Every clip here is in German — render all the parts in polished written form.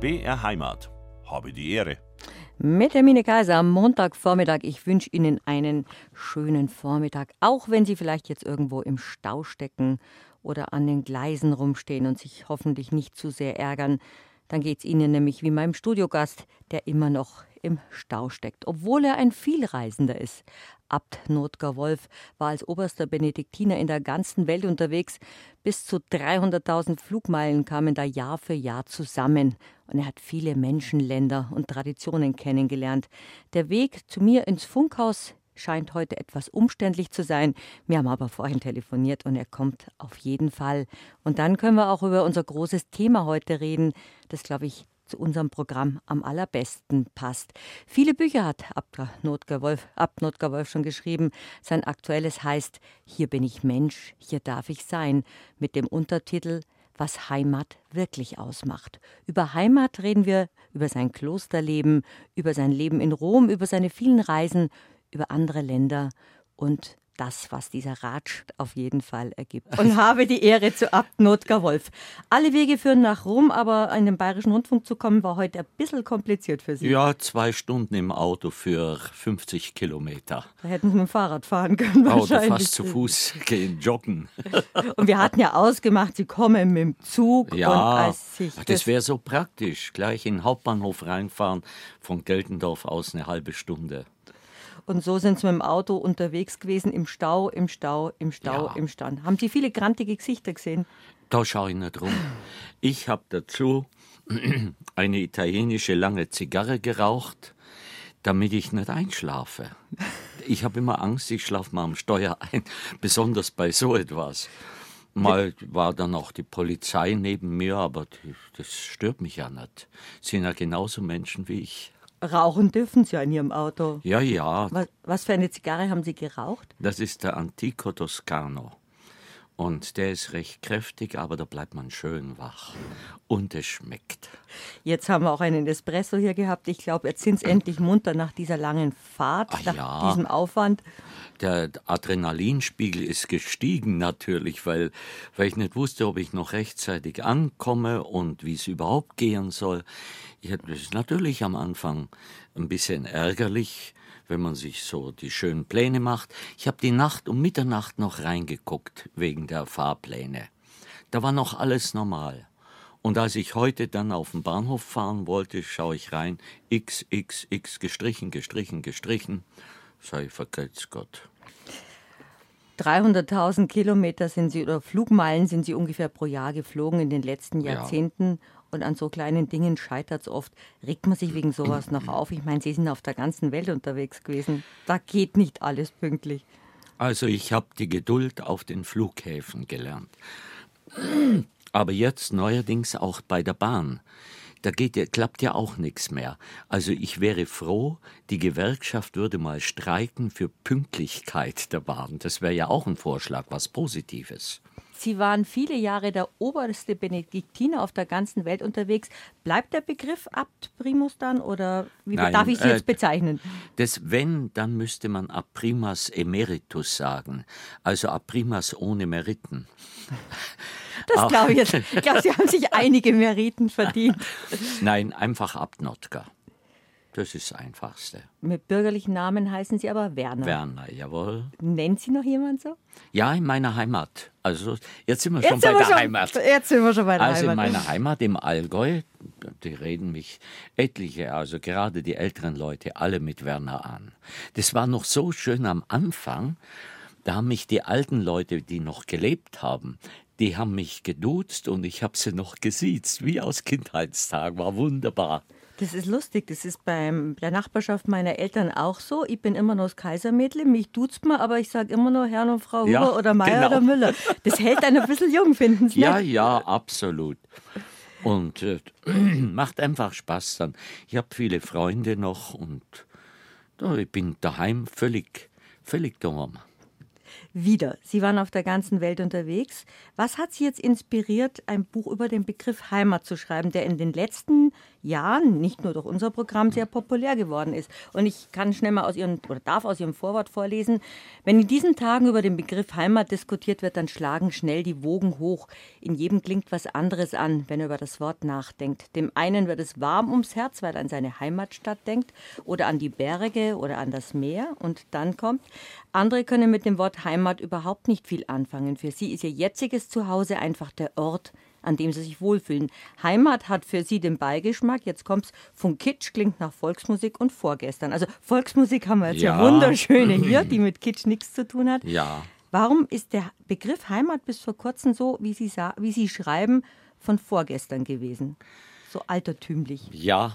BR Heimat. Habe die Ehre. Mit Hermine Kaiser am Montagvormittag. Ich wünsche Ihnen einen schönen Vormittag, auch wenn Sie vielleicht jetzt irgendwo im Stau stecken oder an den Gleisen rumstehen und sich hoffentlich nicht zu sehr ärgern. Dann geht es Ihnen nämlich wie meinem Studiogast, der immer noch im Stau steckt, obwohl er ein Vielreisender ist. Abt Notker Wolf war als oberster Benediktiner in der ganzen Welt unterwegs. Bis zu 300.000 Flugmeilen kamen da Jahr für Jahr zusammen. Und er hat viele Menschen, Länder und Traditionen kennengelernt. Der Weg zu mir ins Funkhaus scheint heute etwas umständlich zu sein. Wir haben aber vorhin telefoniert und er kommt auf jeden Fall. Und dann können wir auch über unser großes Thema heute reden, das, glaube ich, zu unserem Programm am allerbesten passt. Viele Bücher hat Abt Notker Wolf schon geschrieben. Sein aktuelles heißt »Hier bin ich Mensch, hier darf ich sein« mit dem Untertitel »Was Heimat wirklich ausmacht«. Über Heimat reden wir, über sein Klosterleben, über sein Leben in Rom, über seine vielen Reisen, über andere Länder und das, was dieser Ratsch auf jeden Fall ergibt. Und habe die Ehre zu Abt Notker Wolf. Alle Wege führen nach Rom, aber in den Bayerischen Rundfunk zu kommen, war heute ein bisschen kompliziert für Sie. Ja, 2 Stunden im Auto für 50 Kilometer. Da hätten Sie mit dem Fahrrad fahren können wahrscheinlich. Oder fast zu Fuß gehen, joggen. Und wir hatten ja ausgemacht, Sie kommen mit dem Zug. Ja, und als sich das wäre so praktisch. Gleich in den Hauptbahnhof reinfahren, von Geltendorf aus eine halbe Stunde. Und so sind Sie mit dem Auto unterwegs gewesen, im Stau. Ja. Haben Sie viele grantige Gesichter gesehen? Da schaue ich nicht rum. Ich habe dazu eine italienische lange Zigarre geraucht, damit ich nicht einschlafe. Ich habe immer Angst, ich schlafe mal am Steuer ein, besonders bei so etwas. Mal war dann auch die Polizei neben mir, aber das stört mich ja nicht. Sind ja genauso Menschen wie ich. Rauchen dürfen Sie ja in Ihrem Auto. Ja. Was für eine Zigarre haben Sie geraucht? Das ist der Antico Toscano. Und der ist recht kräftig, aber da bleibt man schön wach. Und es schmeckt. Jetzt haben wir auch einen Espresso hier gehabt. Ich glaube, jetzt sind Sie endlich munter nach dieser langen Fahrt, nach diesem Aufwand. Der Adrenalinspiegel ist gestiegen natürlich, weil ich nicht wusste, ob ich noch rechtzeitig ankomme und wie es überhaupt gehen soll. Das ist natürlich am Anfang ein bisschen ärgerlich, wenn man sich so die schönen Pläne macht. Ich habe die Nacht um Mitternacht noch reingeguckt, wegen der Fahrpläne. Da war noch alles normal. Und als ich heute dann auf den Bahnhof fahren wollte, schaue ich rein, XXX, gestrichen. Sei vergelt's Gott. 300.000 Kilometer sind Sie, oder Flugmeilen sind Sie ungefähr pro Jahr geflogen in den letzten Jahrzehnten. Ja. Und an so kleinen Dingen scheitert es oft. Regt man sich wegen sowas noch auf? Ich meine, Sie sind auf der ganzen Welt unterwegs gewesen. Da geht nicht alles pünktlich. Also ich habe die Geduld auf den Flughäfen gelernt. Aber jetzt neuerdings auch bei der Bahn. Da klappt ja auch nichts mehr. Also ich wäre froh, die Gewerkschaft würde mal streiken für Pünktlichkeit der Bahn. Das wäre ja auch ein Vorschlag, was Positives. Sie waren viele Jahre der oberste Benediktiner auf der ganzen Welt unterwegs. Bleibt der Begriff Abt Primus dann oder wie darf ich Sie jetzt bezeichnen? Dann müsste man Abt Primas Emeritus sagen. Also Abt Primas ohne Meriten. Das glaube ich jetzt. Ich glaube, Sie haben sich einige Meriten verdient. Nein, einfach Abt Notker. Das ist das Einfachste. Mit bürgerlichen Namen heißen Sie aber Werner. Werner, jawohl. Nennt Sie noch jemand so? Ja, in meiner Heimat. Also jetzt sind wir schon bei der Heimat. Jetzt sind wir schon bei der Heimat. Also in meiner Heimat im Allgäu, die reden mich etliche, also gerade die älteren Leute, alle mit Werner an. Das war noch so schön am Anfang, da haben mich die alten Leute, die noch gelebt haben, die haben mich geduzt und ich habe sie noch gesiezt, wie aus Kindheitstagen, war wunderbar. Das ist lustig, das ist bei der Nachbarschaft meiner Eltern auch so. Ich bin immer noch das Kaisermädle, mich duzt man, aber ich sage immer noch Herrn und Frau Huber oder Meier oder Müller. Das hält einen ein bisschen jung, finden Sie nicht? Ja, absolut. Und macht einfach Spaß dann. Ich habe viele Freunde noch und ich bin daheim völlig daheim. wieder. Sie waren auf der ganzen Welt unterwegs. Was hat Sie jetzt inspiriert, ein Buch über den Begriff Heimat zu schreiben, der in den letzten Jahren, nicht nur durch unser Programm, sehr populär geworden ist? Und ich kann schnell mal darf aus Ihrem Vorwort vorlesen. Wenn in diesen Tagen über den Begriff Heimat diskutiert wird, dann schlagen schnell die Wogen hoch. In jedem klingt was anderes an, wenn er über das Wort nachdenkt. Dem einen wird es warm ums Herz, weil er an seine Heimatstadt denkt oder an die Berge oder an das Meer. Und dann kommt, andere können mit dem Wort Heimat überhaupt nicht viel anfangen. Für sie ist ihr jetziges Zuhause einfach der Ort, an dem sie sich wohlfühlen. Heimat hat für sie den Beigeschmack, jetzt kommt's, von Kitsch klingt nach Volksmusik und vorgestern. Also Volksmusik haben wir jetzt ja wunderschöne hier, die mit Kitsch nichts zu tun hat. Ja. Warum ist der Begriff Heimat bis vor kurzem so, wie Sie schreiben, von vorgestern gewesen? So altertümlich. Ja,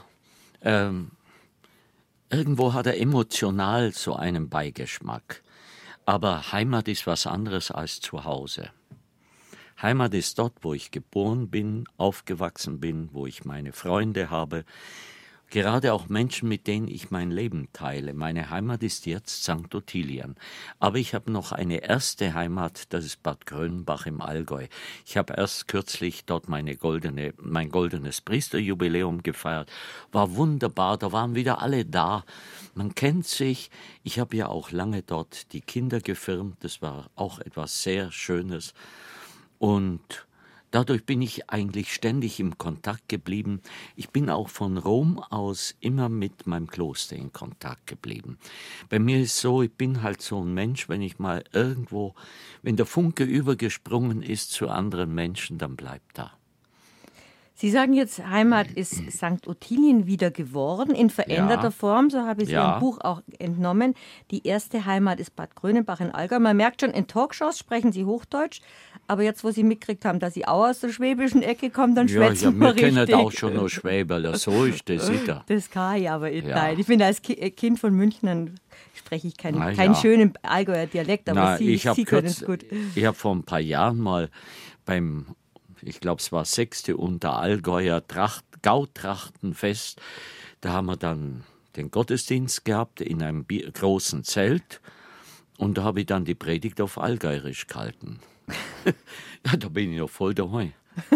irgendwo hat er emotional so einen Beigeschmack. Aber Heimat ist was anderes als Zuhause. Heimat ist dort, wo ich geboren bin, aufgewachsen bin, wo ich meine Freunde habe, gerade auch Menschen, mit denen ich mein Leben teile. Meine Heimat ist jetzt St. Ottilien. Aber ich habe noch eine erste Heimat, das ist Bad Grönenbach im Allgäu. Ich habe erst kürzlich dort mein goldenes Priesterjubiläum gefeiert. War wunderbar, da waren wieder alle da. Man kennt sich. Ich habe ja auch lange dort die Kinder gefirmt. Das war auch etwas sehr Schönes. Und dadurch bin ich eigentlich ständig im Kontakt geblieben. Ich bin auch von Rom aus immer mit meinem Kloster in Kontakt geblieben. Bei mir ist so, ich bin halt so ein Mensch, wenn ich mal irgendwo, wenn der Funke übergesprungen ist zu anderen Menschen, dann bleibt da. Sie sagen jetzt, Heimat ist St. Ottilien wieder geworden, in veränderter Form, so habe ich es Ihrem Buch auch entnommen. Die erste Heimat ist Bad Grönenbach in Allgäu. Man merkt schon, in Talkshows sprechen Sie Hochdeutsch, aber jetzt, wo Sie mitgekriegt haben, dass Sie auch aus der schwäbischen Ecke kommen, dann schwätzen wir richtig. Wir kennen auch schon noch Schwäberler, so ist das sicher. Das kann ich aber nicht. Nein, ich bin als Kind von München, dann spreche ich keinen schönen Allgäuer Dialekt, aber Sie können es gut. Ich habe vor ein paar Jahren mal ich glaube, es war 6. Unterallgäuer Gautrachtenfest. Da haben wir dann den Gottesdienst gehabt in einem großen Zelt. Und da habe ich dann die Predigt auf Allgäuerisch gehalten. Ja, da bin ich noch voll daheim.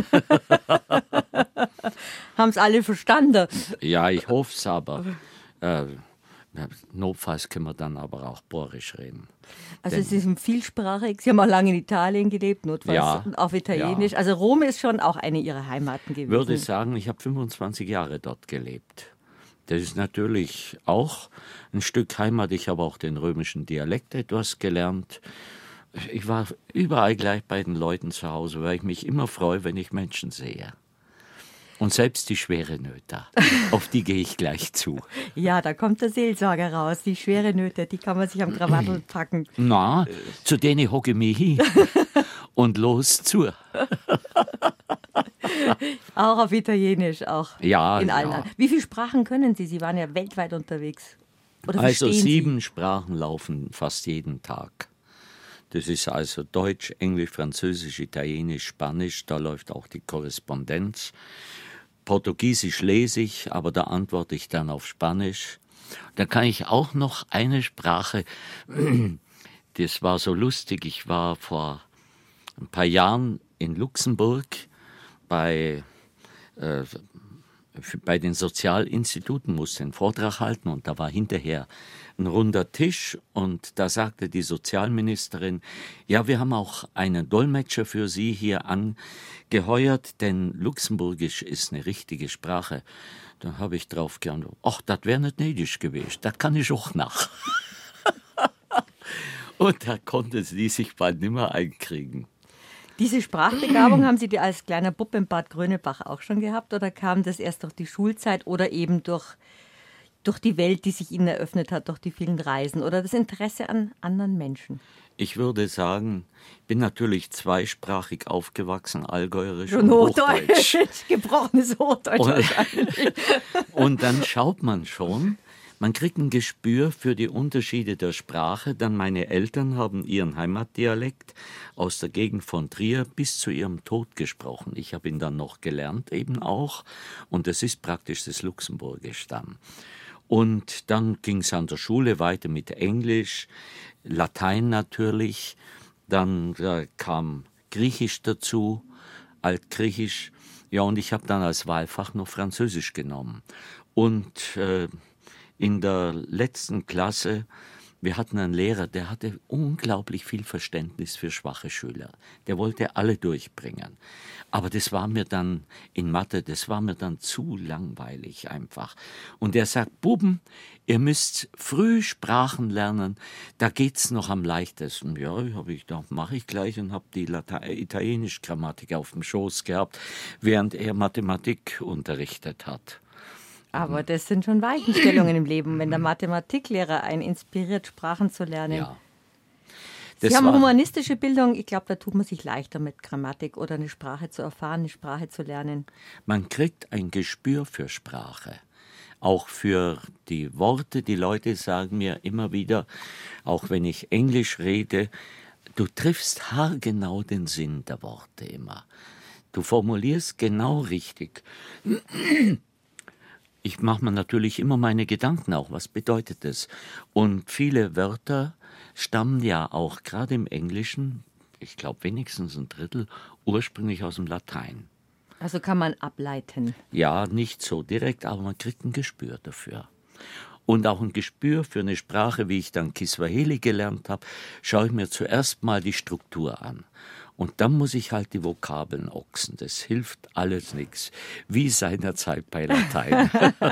Haben es alle verstanden? Ja, ich hoffe es aber. Notfalls können wir dann aber auch Borisch reden. Also es ist vielsprachig. Sie haben auch lange in Italien gelebt, notfalls auf Italienisch. Ja. Also Rom ist schon auch eine Ihrer Heimaten gewesen. Ich würde sagen, ich habe 25 Jahre dort gelebt. Das ist natürlich auch ein Stück Heimat. Ich habe auch den römischen Dialekt etwas gelernt. Ich war überall gleich bei den Leuten zu Hause, weil ich mich immer freue, wenn ich Menschen sehe. Und selbst die schwere Nöte, auf die gehe ich gleich zu. Ja, da kommt der Seelsorger raus. Die schwere Nöte, die kann man sich am Krawattel packen. Na, zu denen hocke ich mich hin und los zu. Auch auf Italienisch, auch ja, in allen. Ja. Wie viele Sprachen können Sie? Sie waren ja weltweit unterwegs. Oder also 7 Sprachen laufen fast jeden Tag. Das ist also Deutsch, Englisch, Französisch, Italienisch, Spanisch. Da läuft auch die Korrespondenz. Portugiesisch lese ich, aber da antworte ich dann auf Spanisch. Da kann ich auch noch eine Sprache, das war so lustig, ich war vor ein paar Jahren in Luxemburg bei den Sozialinstituten, musste einen Vortrag halten und da war hinterher ein runder Tisch und da sagte die Sozialministerin, ja, wir haben auch einen Dolmetscher für Sie hier angeheuert, denn Luxemburgisch ist eine richtige Sprache. Da habe ich drauf geantwortet, ach, das wäre nicht nötig gewesen, das kann ich auch nach. Und da konnte sie sich bald nicht mehr einkriegen. Diese Sprachbegabung haben Sie als kleiner Bub in Bad Grönenbach auch schon gehabt oder kam das erst durch die Schulzeit oder eben durch die Welt, die sich Ihnen eröffnet hat, durch die vielen Reisen oder das Interesse an anderen Menschen? Ich würde sagen, ich bin natürlich zweisprachig aufgewachsen, Allgäuerisch und Hochdeutsch. Gebrochenes Hochdeutsch wahrscheinlich. Und dann schaut man schon, man kriegt ein Gespür für die Unterschiede der Sprache. Dann meine Eltern haben ihren Heimatdialekt aus der Gegend von Trier bis zu ihrem Tod gesprochen. Ich habe ihn dann noch gelernt eben auch und das ist praktisch das Luxemburgisch dann. Und dann ging es an der Schule weiter mit Englisch, Latein natürlich Dann kam Griechisch dazu, Altgriechisch. Ja, und ich habe dann als Wahlfach noch Französisch genommen. Und in der letzten Klasse, wir hatten einen Lehrer, der hatte unglaublich viel Verständnis für schwache Schüler. Der wollte alle durchbringen. Aber das war mir dann in Mathe, das war mir dann zu langweilig einfach. Und er sagt, Buben, ihr müsst früh Sprachen lernen, da geht's noch am leichtesten. Ja, habe ich gedacht, mache ich gleich und habe die Italienisch-Grammatik auf dem Schoß gehabt, während er Mathematik unterrichtet hat. Aber das sind schon Weichenstellungen im Leben, wenn der Mathematiklehrer einen inspiriert, Sprachen zu lernen. Ja. Sie haben humanistische Bildung, ich glaube, da tut man sich leichter mit Grammatik oder eine Sprache zu erfahren, eine Sprache zu lernen. Man kriegt ein Gespür für Sprache, auch für die Worte. Die Leute sagen mir immer wieder, auch wenn ich Englisch rede, du triffst haargenau den Sinn der Worte immer. Du formulierst genau richtig. Ich mache mir natürlich immer meine Gedanken auch, was bedeutet das? Und viele Wörter stammen ja auch gerade im Englischen, ich glaube wenigstens ein Drittel, ursprünglich aus dem Latein. Also kann man ableiten. Ja, nicht so direkt, aber man kriegt ein Gespür dafür. Und auch ein Gespür für eine Sprache, wie ich dann Kiswahili gelernt habe, schaue ich mir zuerst mal die Struktur an. Und dann muss ich halt die Vokabeln ochsen. Das hilft alles nichts. Wie seinerzeit bei Latein.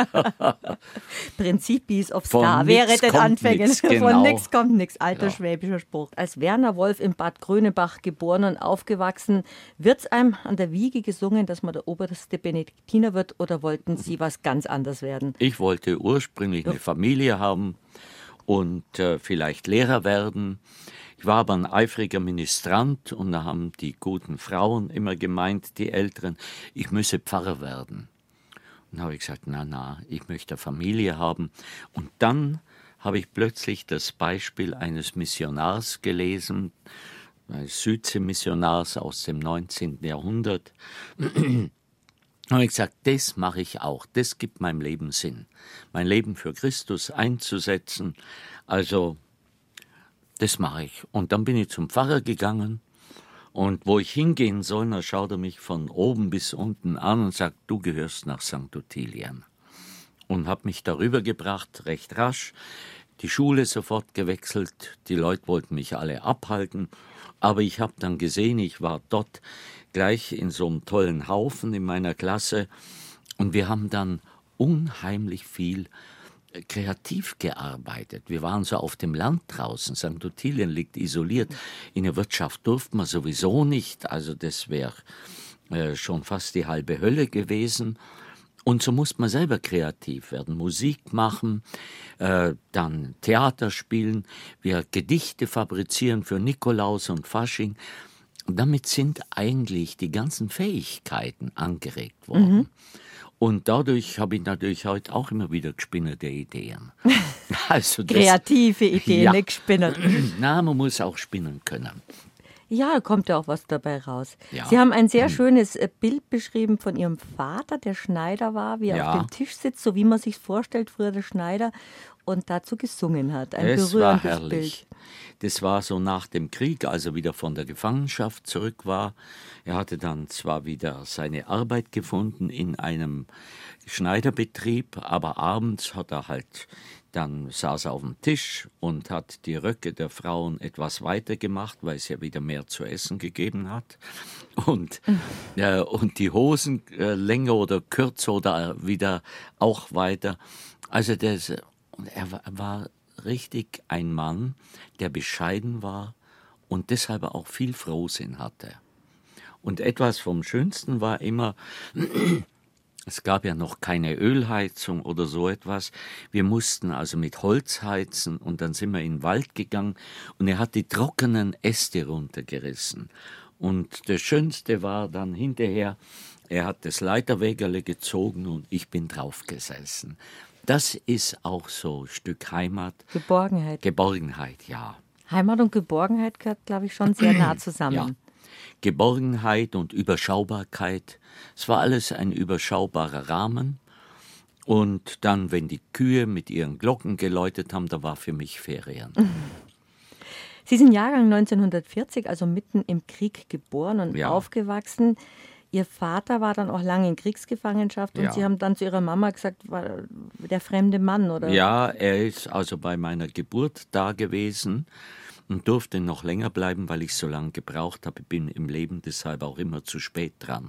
Prinzip bis aufs Gar wäre den Anfängen. Genau. Von nichts kommt nichts. Alter Ja. schwäbischer Spruch. Als Werner Wolf in Bad Grönebach geboren und aufgewachsen, wird's einem an der Wiege gesungen, dass man der oberste Benediktiner wird, oder wollten Sie was ganz anderes werden? Ich wollte ursprünglich eine Familie haben und vielleicht Lehrer werden. Ich war aber ein eifriger Ministrant und da haben die guten Frauen immer gemeint, die Älteren, ich müsse Pfarrer werden. Und da habe ich gesagt, na, ich möchte eine Familie haben. Und dann habe ich plötzlich das Beispiel eines Missionars gelesen, eines Südsee-Missionars aus dem 19. Jahrhundert. Da habe ich gesagt, das mache ich auch, das gibt meinem Leben Sinn. Mein Leben für Christus einzusetzen, also das mache ich. Und dann bin ich zum Pfarrer gegangen und wo ich hingehen soll, da schaut er mich von oben bis unten an und sagt, du gehörst nach St. Ottilien. Und habe mich darüber gebracht, recht rasch, die Schule sofort gewechselt, die Leute wollten mich alle abhalten, aber ich habe dann gesehen, ich war dort gleich in so einem tollen Haufen in meiner Klasse und wir haben dann unheimlich viel kreativ gearbeitet. Wir waren so auf dem Land draußen. St. Ottilien liegt isoliert. In der Wirtschaft durfte man sowieso nicht. Also das wäre schon fast die halbe Hölle gewesen. Und so musste man selber kreativ werden. Musik machen, dann Theater spielen, wir Gedichte fabrizieren für Nikolaus und Fasching. Und damit sind eigentlich die ganzen Fähigkeiten angeregt worden. Mhm. Und dadurch habe ich natürlich heute auch immer wieder gespinnerte Ideen. Also kreative Ideen, ja. nicht gespinnert. Na, man muss auch spinnen können. Ja, da kommt ja auch was dabei raus. Ja. Sie haben ein sehr schönes Bild beschrieben von Ihrem Vater, der Schneider war, wie er auf dem Tisch sitzt, so wie man sich vorstellt, früher der Schneider, und dazu gesungen hat. Ein es berührendes war herrlich. Bild. Das war so nach dem Krieg, als er wieder von der Gefangenschaft zurück war. Er hatte dann zwar wieder seine Arbeit gefunden in einem Schneiderbetrieb, aber abends hat er halt, dann saß er auf dem Tisch und hat die Röcke der Frauen etwas weiter gemacht, weil es ja wieder mehr zu essen gegeben hat. Und die Hosen länger oder kürzer oder wieder auch weiter. Also er war richtig ein Mann, der bescheiden war und deshalb auch viel Frohsinn hatte. Und etwas vom Schönsten war immer, es gab ja noch keine Ölheizung oder so etwas. Wir mussten also mit Holz heizen und dann sind wir in den Wald gegangen und er hat die trockenen Äste runtergerissen. Und das Schönste war dann hinterher, er hat das Leiterwägerle gezogen und ich bin drauf gesessen. Das ist auch so ein Stück Heimat. Geborgenheit. Geborgenheit, ja. Heimat und Geborgenheit gehört, glaube ich, schon sehr nah zusammen. Ja. Geborgenheit und Überschaubarkeit. Es war alles ein überschaubarer Rahmen. Und dann, wenn die Kühe mit ihren Glocken geläutet haben, da war für mich Ferien. Sie sind Jahrgang 1940, also mitten im Krieg geboren und aufgewachsen. Ihr Vater war dann auch lange in Kriegsgefangenschaft und Sie haben dann zu Ihrer Mama gesagt, war der fremde Mann, oder? Ja, er ist also bei meiner Geburt da gewesen und durfte noch länger bleiben, weil ich so lange gebraucht habe. Ich bin im Leben deshalb auch immer zu spät dran.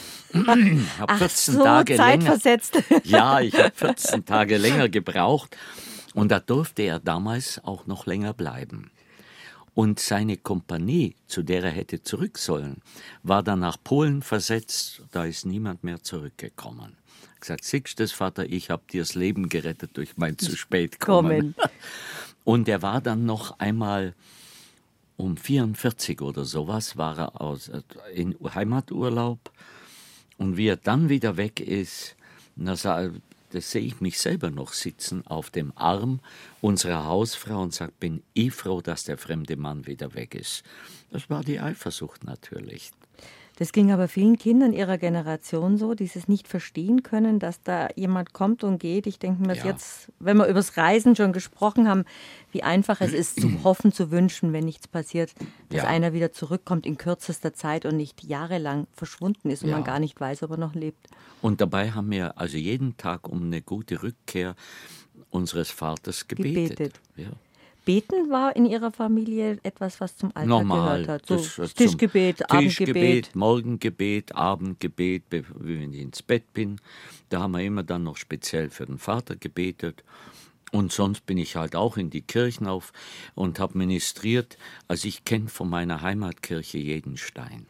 Hab 14 Tage zeitversetzt. Ja, ich habe 14 Tage länger gebraucht und da durfte er damals auch noch länger bleiben. Und seine Kompanie, zu der er hätte zurück sollen, war dann nach Polen versetzt. Da ist niemand mehr zurückgekommen. Ich habe gesagt, siehst du, Vater, ich habe dir das Leben gerettet durch mein zu spät kommen. Und er war dann noch einmal um 44 oder sowas, war er in Heimaturlaub. Und wie er dann wieder weg ist, das sehe ich mich selber noch sitzen auf dem Arm unserer Hausfrau und sage, bin ich froh, dass der fremde Mann wieder weg ist. Das war die Eifersucht natürlich. Das ging aber vielen Kindern ihrer Generation so, dieses nicht verstehen können, dass da jemand kommt und geht. Ich denke mir jetzt, wenn wir übers Reisen schon gesprochen haben, wie einfach es ist, zu hoffen, zu wünschen, wenn nichts passiert, dass einer wieder zurückkommt in kürzester Zeit und nicht jahrelang verschwunden ist und man gar nicht weiß, ob er noch lebt. Und dabei haben wir also jeden Tag um eine gute Rückkehr unseres Vaters gebetet. Ja. Beten war in Ihrer Familie etwas, was zum Alltag gehört hat? So Tischgebet, Abendgebet. Morgengebet, Abendgebet, wenn ich ins Bett bin. Da haben wir immer dann noch speziell für den Vater gebetet. Und sonst bin ich halt auch in die Kirchen auf und habe ministriert. Also ich kenne von meiner Heimatkirche jeden Stein.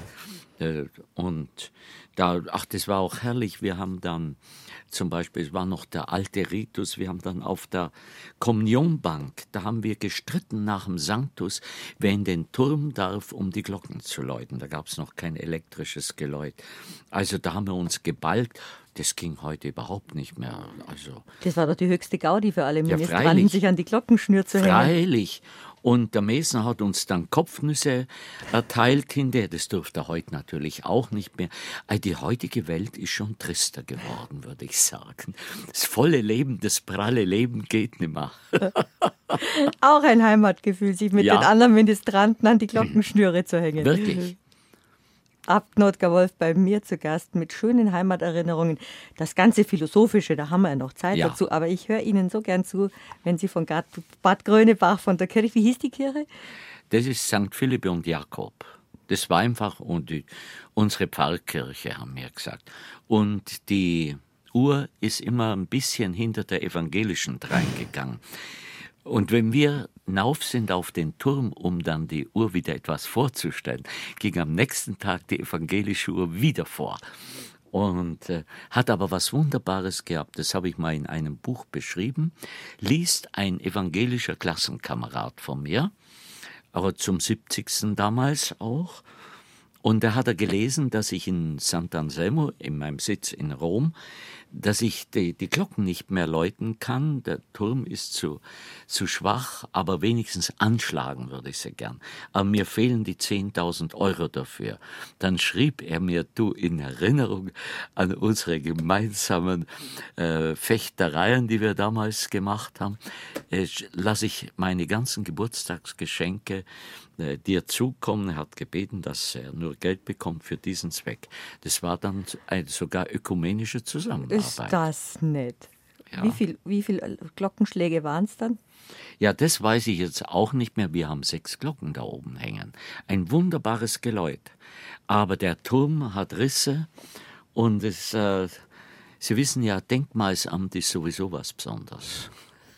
Und das war auch herrlich. Wir haben dann zum Beispiel, es war noch der alte Ritus, wir haben dann auf der Kommunionbank, da haben wir gestritten nach dem Sanctus, wer in den Turm darf, um die Glocken zu läuten. Da gab es noch kein elektrisches Geläut. Also da haben wir uns gebalgt. Das ging heute überhaupt nicht mehr. Also, das war doch die höchste Gaudi für alle Ministranten, sich an die Glockenschnür zu hängen. Freilich. Und der Mesner hat uns dann Kopfnüsse erteilt hinterher. Das durfte er heute natürlich auch nicht mehr. Die heutige Welt ist schon trister geworden, würde ich sagen. Das volle Leben, das pralle Leben geht nicht mehr. Auch ein Heimatgefühl, sich mit den anderen Ministranten an die Glockenschnüre zu hängen. Wirklich. Abt Notker Wolf bei mir zu Gast mit schönen Heimaterinnerungen. Das ganze Philosophische, da haben wir ja noch Zeit dazu, aber ich höre Ihnen so gern zu, wenn Sie von Bad Grönebach von der Kirche, wie hieß die Kirche? Das ist St. Philippe und Jakob. Das war einfach unsere Pfarrkirche, haben wir gesagt. Und die Uhr ist immer ein bisschen hinter der evangelischen reingegangen. Und wenn wir hinauf sind auf den Turm, um dann die Uhr wieder etwas vorzustellen, ging am nächsten Tag die evangelische Uhr wieder vor. Und hat aber was Wunderbares gehabt, das habe ich mal in einem Buch beschrieben, liest ein evangelischer Klassenkamerad von mir, aber zum 70. damals auch. Und da hat er gelesen, dass ich in Sant'Anselmo, in meinem Sitz in Rom, dass ich die Glocken nicht mehr läuten kann. Der Turm ist zu schwach, aber wenigstens anschlagen würde ich sie gern. Aber mir fehlen die 10.000 € dafür. Dann schrieb er mir, du, in Erinnerung an unsere gemeinsamen Fechtereien, die wir damals gemacht haben, lasse ich meine ganzen Geburtstagsgeschenke dir zukommen. Er hat gebeten, dass er nur Geld bekommt für diesen Zweck. Das war dann sogar ökumenische Zusammenarbeit. Ist das nett. Ja. Wie viel Glockenschläge waren es dann? Ja, das weiß ich jetzt auch nicht mehr. Wir haben 6 Glocken da oben hängen. Ein wunderbares Geläut. Aber der Turm hat Risse und Sie wissen ja, Denkmalsamt ist sowieso was Besonderes.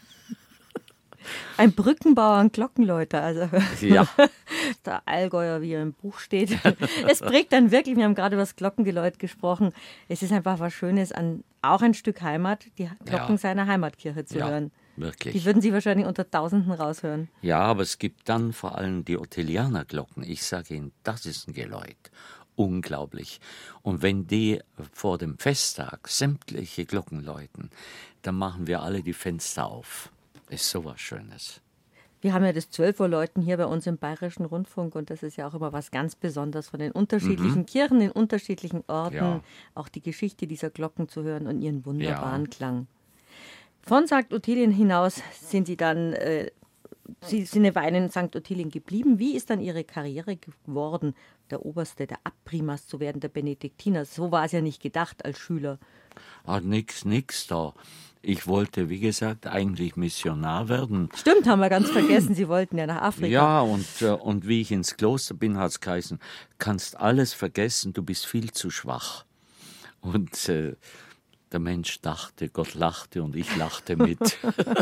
Ein Brückenbauer, ein Glockenläuter, also ja. Der Allgäuer, wie er im Buch steht. Es prägt dann wirklich, wir haben gerade über das Glockengeläut gesprochen, es ist einfach was Schönes, auch ein Stück Heimat, die Glocken seiner Heimatkirche zu hören. Wirklich. Die würden Sie wahrscheinlich unter Tausenden raushören. Ja, aber es gibt dann vor allem die Ottelianerglocken. Ich sage Ihnen, das ist ein Geläut. Unglaublich. Und wenn die vor dem Festtag sämtliche Glocken läuten, dann machen wir alle die Fenster auf. Ist sowas Schönes. Wir haben ja das 12 Uhr Läuten hier bei uns im Bayerischen Rundfunk und das ist ja auch immer was ganz Besonderes von den unterschiedlichen Kirchen, in unterschiedlichen Orten, auch die Geschichte dieser Glocken zu hören und ihren wunderbaren Klang. Von St. Ottilien hinaus sind Sie dann Sie sind eine Weile in St. Ottilien geblieben. Wie ist dann Ihre Karriere geworden, der Oberste, der Abprimas zu werden, der Benediktiner? So war es ja nicht gedacht als Schüler. Nix da. Ich wollte, wie gesagt, eigentlich Missionar werden. Stimmt, haben wir ganz vergessen. Sie wollten ja nach Afrika. Ja, und wie ich ins Kloster bin, hat es geheißen, kannst alles vergessen, du bist viel zu schwach. Und der Mensch dachte, Gott lachte und ich lachte mit.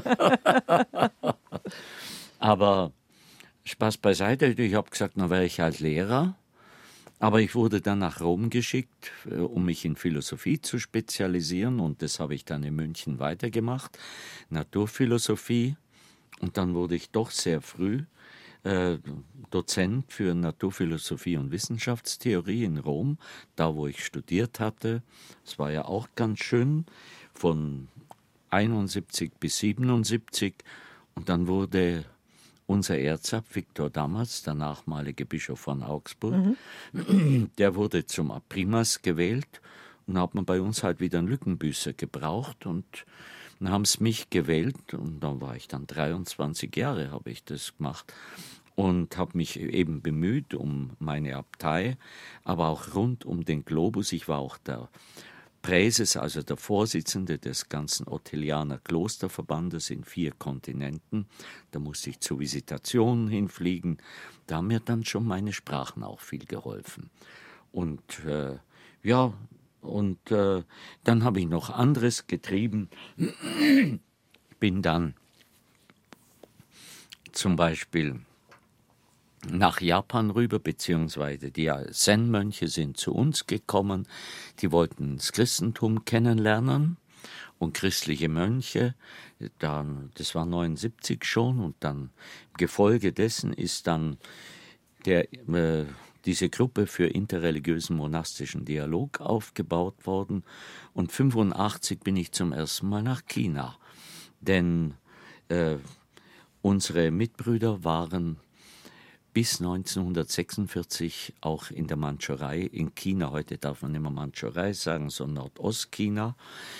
Aber Spaß beiseite, ich habe gesagt, na wäre ich halt Lehrer. Aber ich wurde dann nach Rom geschickt, um mich in Philosophie zu spezialisieren. Und das habe ich dann in München weitergemacht, Naturphilosophie. Und dann wurde ich doch sehr früh Dozent für Naturphilosophie und Wissenschaftstheorie in Rom, da wo ich studiert hatte. Es war ja auch ganz schön, von 71 bis 77. Und dann wurde unser Erzabt Viktor Damaz, der nachmalige Bischof von Augsburg, der wurde zum Primas gewählt und hat man bei uns halt wieder einen Lückenbüßer gebraucht und dann haben sie mich gewählt und dann war ich dann 23 Jahre, habe ich das gemacht und habe mich eben bemüht um meine Abtei, aber auch rund um den Globus. Ich war auch der Präses, also der Vorsitzende des ganzen Ottilianer Klosterverbandes in 4 Kontinenten. Da musste ich zur Visitation hinfliegen. Da haben mir dann schon meine Sprachen auch viel geholfen. Und dann habe ich noch anderes getrieben. Bin dann zum Beispiel nach Japan rüber, beziehungsweise die Zen-Mönche sind zu uns gekommen. Die wollten das Christentum kennenlernen und christliche Mönche. Das war 79 schon und dann im Gefolge dessen ist dann diese Gruppe für interreligiösen monastischen Dialog aufgebaut worden und 85 bin ich zum ersten Mal nach China, denn unsere Mitbrüder waren bis 1946 auch in der Mandschurei in China, heute darf man nicht mehr Mandschurei sagen, sondern Nordostchina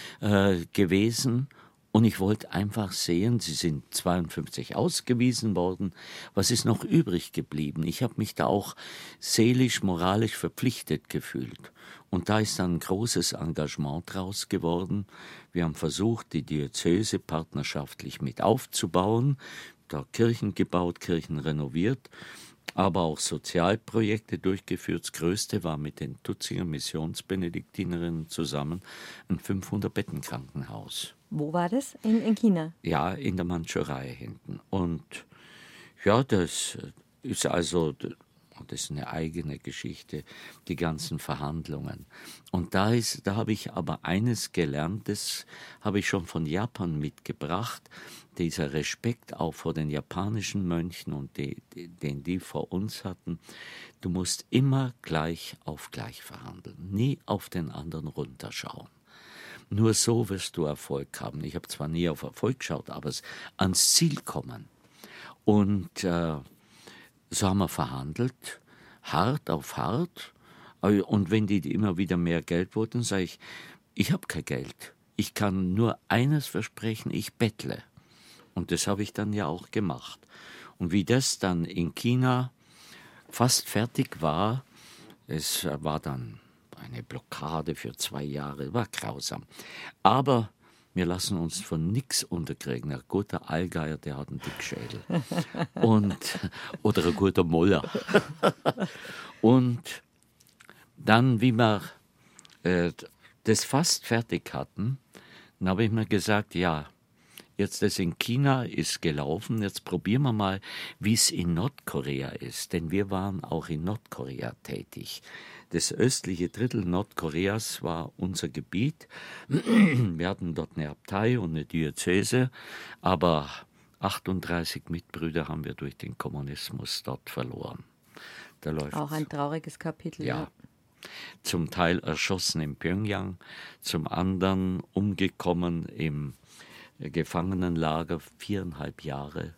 gewesen. Und ich wollte einfach sehen, sie sind 52 ausgewiesen worden, was ist noch übrig geblieben? Ich habe mich da auch seelisch, moralisch verpflichtet gefühlt. Und da ist dann ein großes Engagement draus geworden. Wir haben versucht, die Diözese partnerschaftlich mit aufzubauen, da Kirchen gebaut, Kirchen renoviert, aber auch Sozialprojekte durchgeführt. Das größte war mit den Tutzinger Missionsbenediktinerinnen zusammen ein 500-Betten-Krankenhaus. Wo war das? In China? Ja, in der Mandschurei hinten. Und ja, das ist also, das ist eine eigene Geschichte, die ganzen Verhandlungen. Und da habe ich aber eines gelernt, das habe ich schon von Japan mitgebracht, dieser Respekt auch vor den japanischen Mönchen und den die vor uns hatten. Du musst immer gleich auf gleich verhandeln, nie auf den anderen runterschauen. Nur so wirst du Erfolg haben. Ich habe zwar nie auf Erfolg geschaut, aber ans Ziel kommen. Und so haben wir verhandelt, hart auf hart. Und wenn die immer wieder mehr Geld wollten, sage ich habe kein Geld. Ich kann nur eines versprechen, ich bettle. Und das habe ich dann ja auch gemacht. Und wie das dann in China fast fertig war, es war dann eine Blockade für 2 Jahre, war grausam. Aber wir lassen uns von nichts unterkriegen. Ein guter Allgeier, der hat einen Dickschädel. Oder ein guter Moller. Und dann, wie wir das fast fertig hatten, dann habe ich mir gesagt, ja, jetzt das in China ist gelaufen, jetzt probieren wir mal, wie es in Nordkorea ist. Denn wir waren auch in Nordkorea tätig. Das östliche Drittel Nordkoreas war unser Gebiet. Wir hatten dort eine Abtei und eine Diözese, aber 38 Mitbrüder haben wir durch den Kommunismus dort verloren. Da läuft auch ein trauriges Kapitel. Ja. Zum Teil erschossen in Pyongyang, zum anderen umgekommen im Gefangenenlager 4,5 Jahre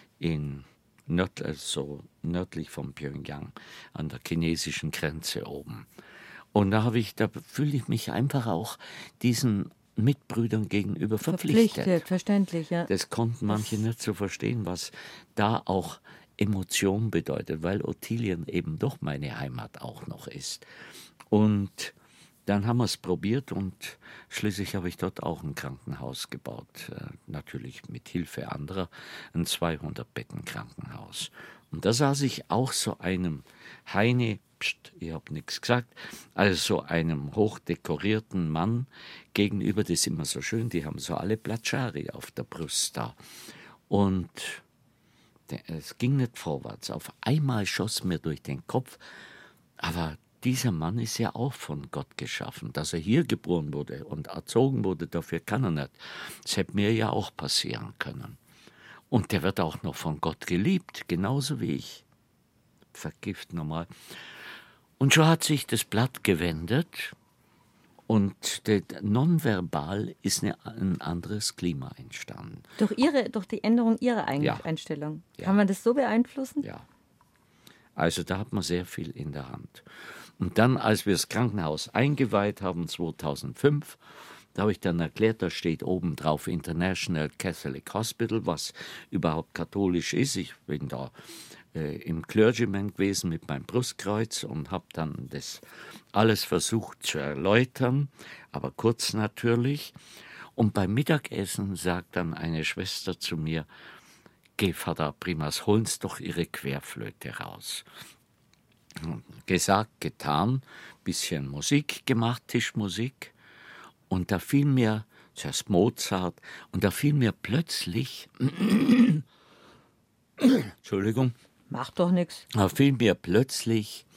nördlich von Pyongyang an der chinesischen Grenze oben. Und da fühle ich mich einfach auch diesen Mitbrüdern gegenüber verpflichtet. Verständlich, ja. Das konnten manche nicht so verstehen, was da auch Emotion bedeutet, weil Ottilien eben doch meine Heimat auch noch ist. Und dann haben wir es probiert und schließlich habe ich dort auch ein Krankenhaus gebaut, natürlich mit Hilfe anderer, ein 200-Betten-Krankenhaus. Und da saß ich auch so einem Heine, ich habe nichts gesagt, also so einem hochdekorierten Mann gegenüber, das ist immer so schön, die haben so alle Placiari auf der Brust da. Und es ging nicht vorwärts. Auf einmal schoss mir durch den Kopf, aber dieser Mann ist ja auch von Gott geschaffen. Dass er hier geboren wurde und erzogen wurde, dafür kann er nicht. Das hätte mir ja auch passieren können. Und der wird auch noch von Gott geliebt, genauso wie ich. Vergift nochmal. Und schon hat sich das Blatt gewendet und nonverbal ist ein anderes Klima entstanden. Durch die Änderung Ihrer Einstellung. Kann man das so beeinflussen? Ja. Also da hat man sehr viel in der Hand. Und dann, als wir das Krankenhaus eingeweiht haben, 2005, da habe ich dann erklärt, da steht oben drauf International Catholic Hospital, was überhaupt katholisch ist. Ich bin da im Clergyman gewesen mit meinem Brustkreuz und habe dann das alles versucht zu erläutern, aber kurz natürlich. Und beim Mittagessen sagt dann eine Schwester zu mir, geh, Vater Primas, holen Sie doch Ihre Querflöte raus. Gesagt, getan, bisschen Musik gemacht, Tischmusik. Und da fiel mir, zuerst Mozart, und da fiel mir plötzlich, Entschuldigung, macht doch nichts. Da fiel mir plötzlich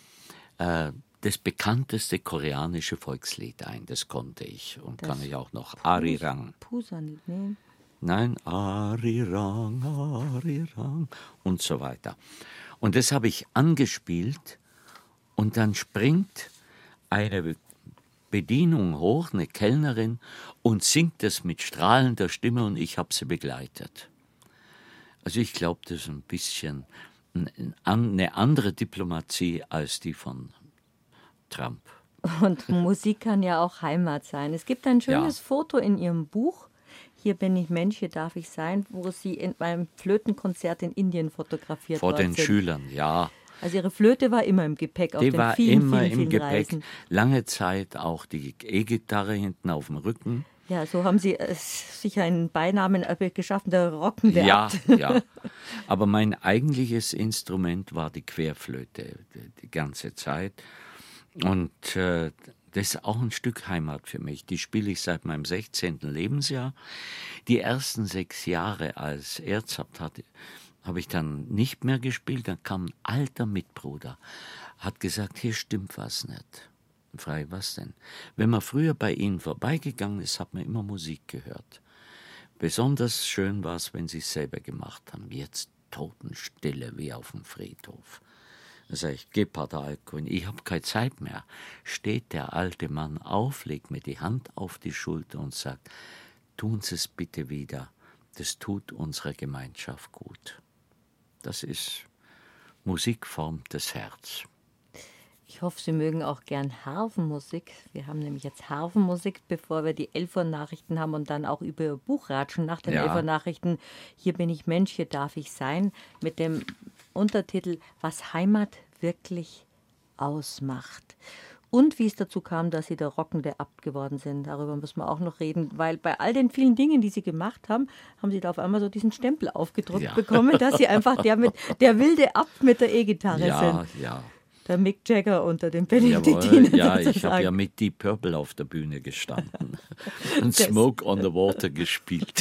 das bekannteste koreanische Volkslied ein. Das konnte ich und kann ich auch noch. Arirang. Pusan, nee. Nein, Arirang, Arirang und so weiter. Und das habe ich angespielt und dann springt eine Bedienung hoch, eine Kellnerin, und singt das mit strahlender Stimme und ich habe sie begleitet. Also ich glaube, das ist ein bisschen eine andere Diplomatie als die von Trump. Und Musik kann ja auch Heimat sein. Es gibt ein schönes Foto in Ihrem Buch, Hier bin ich Mensch, hier darf ich sein, wo Sie in einem Flötenkonzert in Indien fotografiert Vor worden den Schülern, ja. Also Ihre Flöte war immer im Gepäck auf Die den war vielen, immer vielen, im vielen Gepäck. Reisen. Lange Zeit auch die E-Gitarre hinten auf dem Rücken. Ja, so haben Sie sich einen Beinamen geschaffen, der rockende Abt. Ja. Aber mein eigentliches Instrument war die Querflöte die ganze Zeit. Und das ist auch ein Stück Heimat für mich. Die spiele ich seit meinem 16. Lebensjahr. Die ersten 6 Jahre als Erzabt habe ich dann nicht mehr gespielt. Dann kam ein alter Mitbruder, hat gesagt, hier stimmt was nicht. Frei, was denn? Wenn man früher bei Ihnen vorbeigegangen ist, hat man immer Musik gehört. Besonders schön war es, wenn Sie es selber gemacht haben. Jetzt Totenstille wie auf dem Friedhof. Da sage ich, geh, Pater Alcuin, ich habe keine Zeit mehr. Steht der alte Mann auf, legt mir die Hand auf die Schulter und sagt, tun Sie es bitte wieder. Das tut unserer Gemeinschaft gut. Das ist Musik formt das Herz. Ich hoffe, Sie mögen auch gern Harfenmusik. Wir haben nämlich jetzt Harfenmusik, bevor wir die 11 Uhr Nachrichten haben und dann auch über Ihr Buch ratschen nach den 11 Uhr Nachrichten. Hier bin ich Mensch, hier darf ich sein, mit dem Untertitel Was Heimat wirklich ausmacht. Und wie es dazu kam, dass Sie der rockende Abt geworden sind. Darüber müssen wir auch noch reden, weil bei all den vielen Dingen, die Sie gemacht haben, haben Sie da auf einmal so diesen Stempel aufgedrückt bekommen, dass Sie einfach der wilde Abt mit der E-Gitarre sind. Ja. Der Mick Jagger unter den Benediktinern. Ja, ich habe ja mit Deep Purple auf der Bühne gestanden und Smoke on the Water gespielt.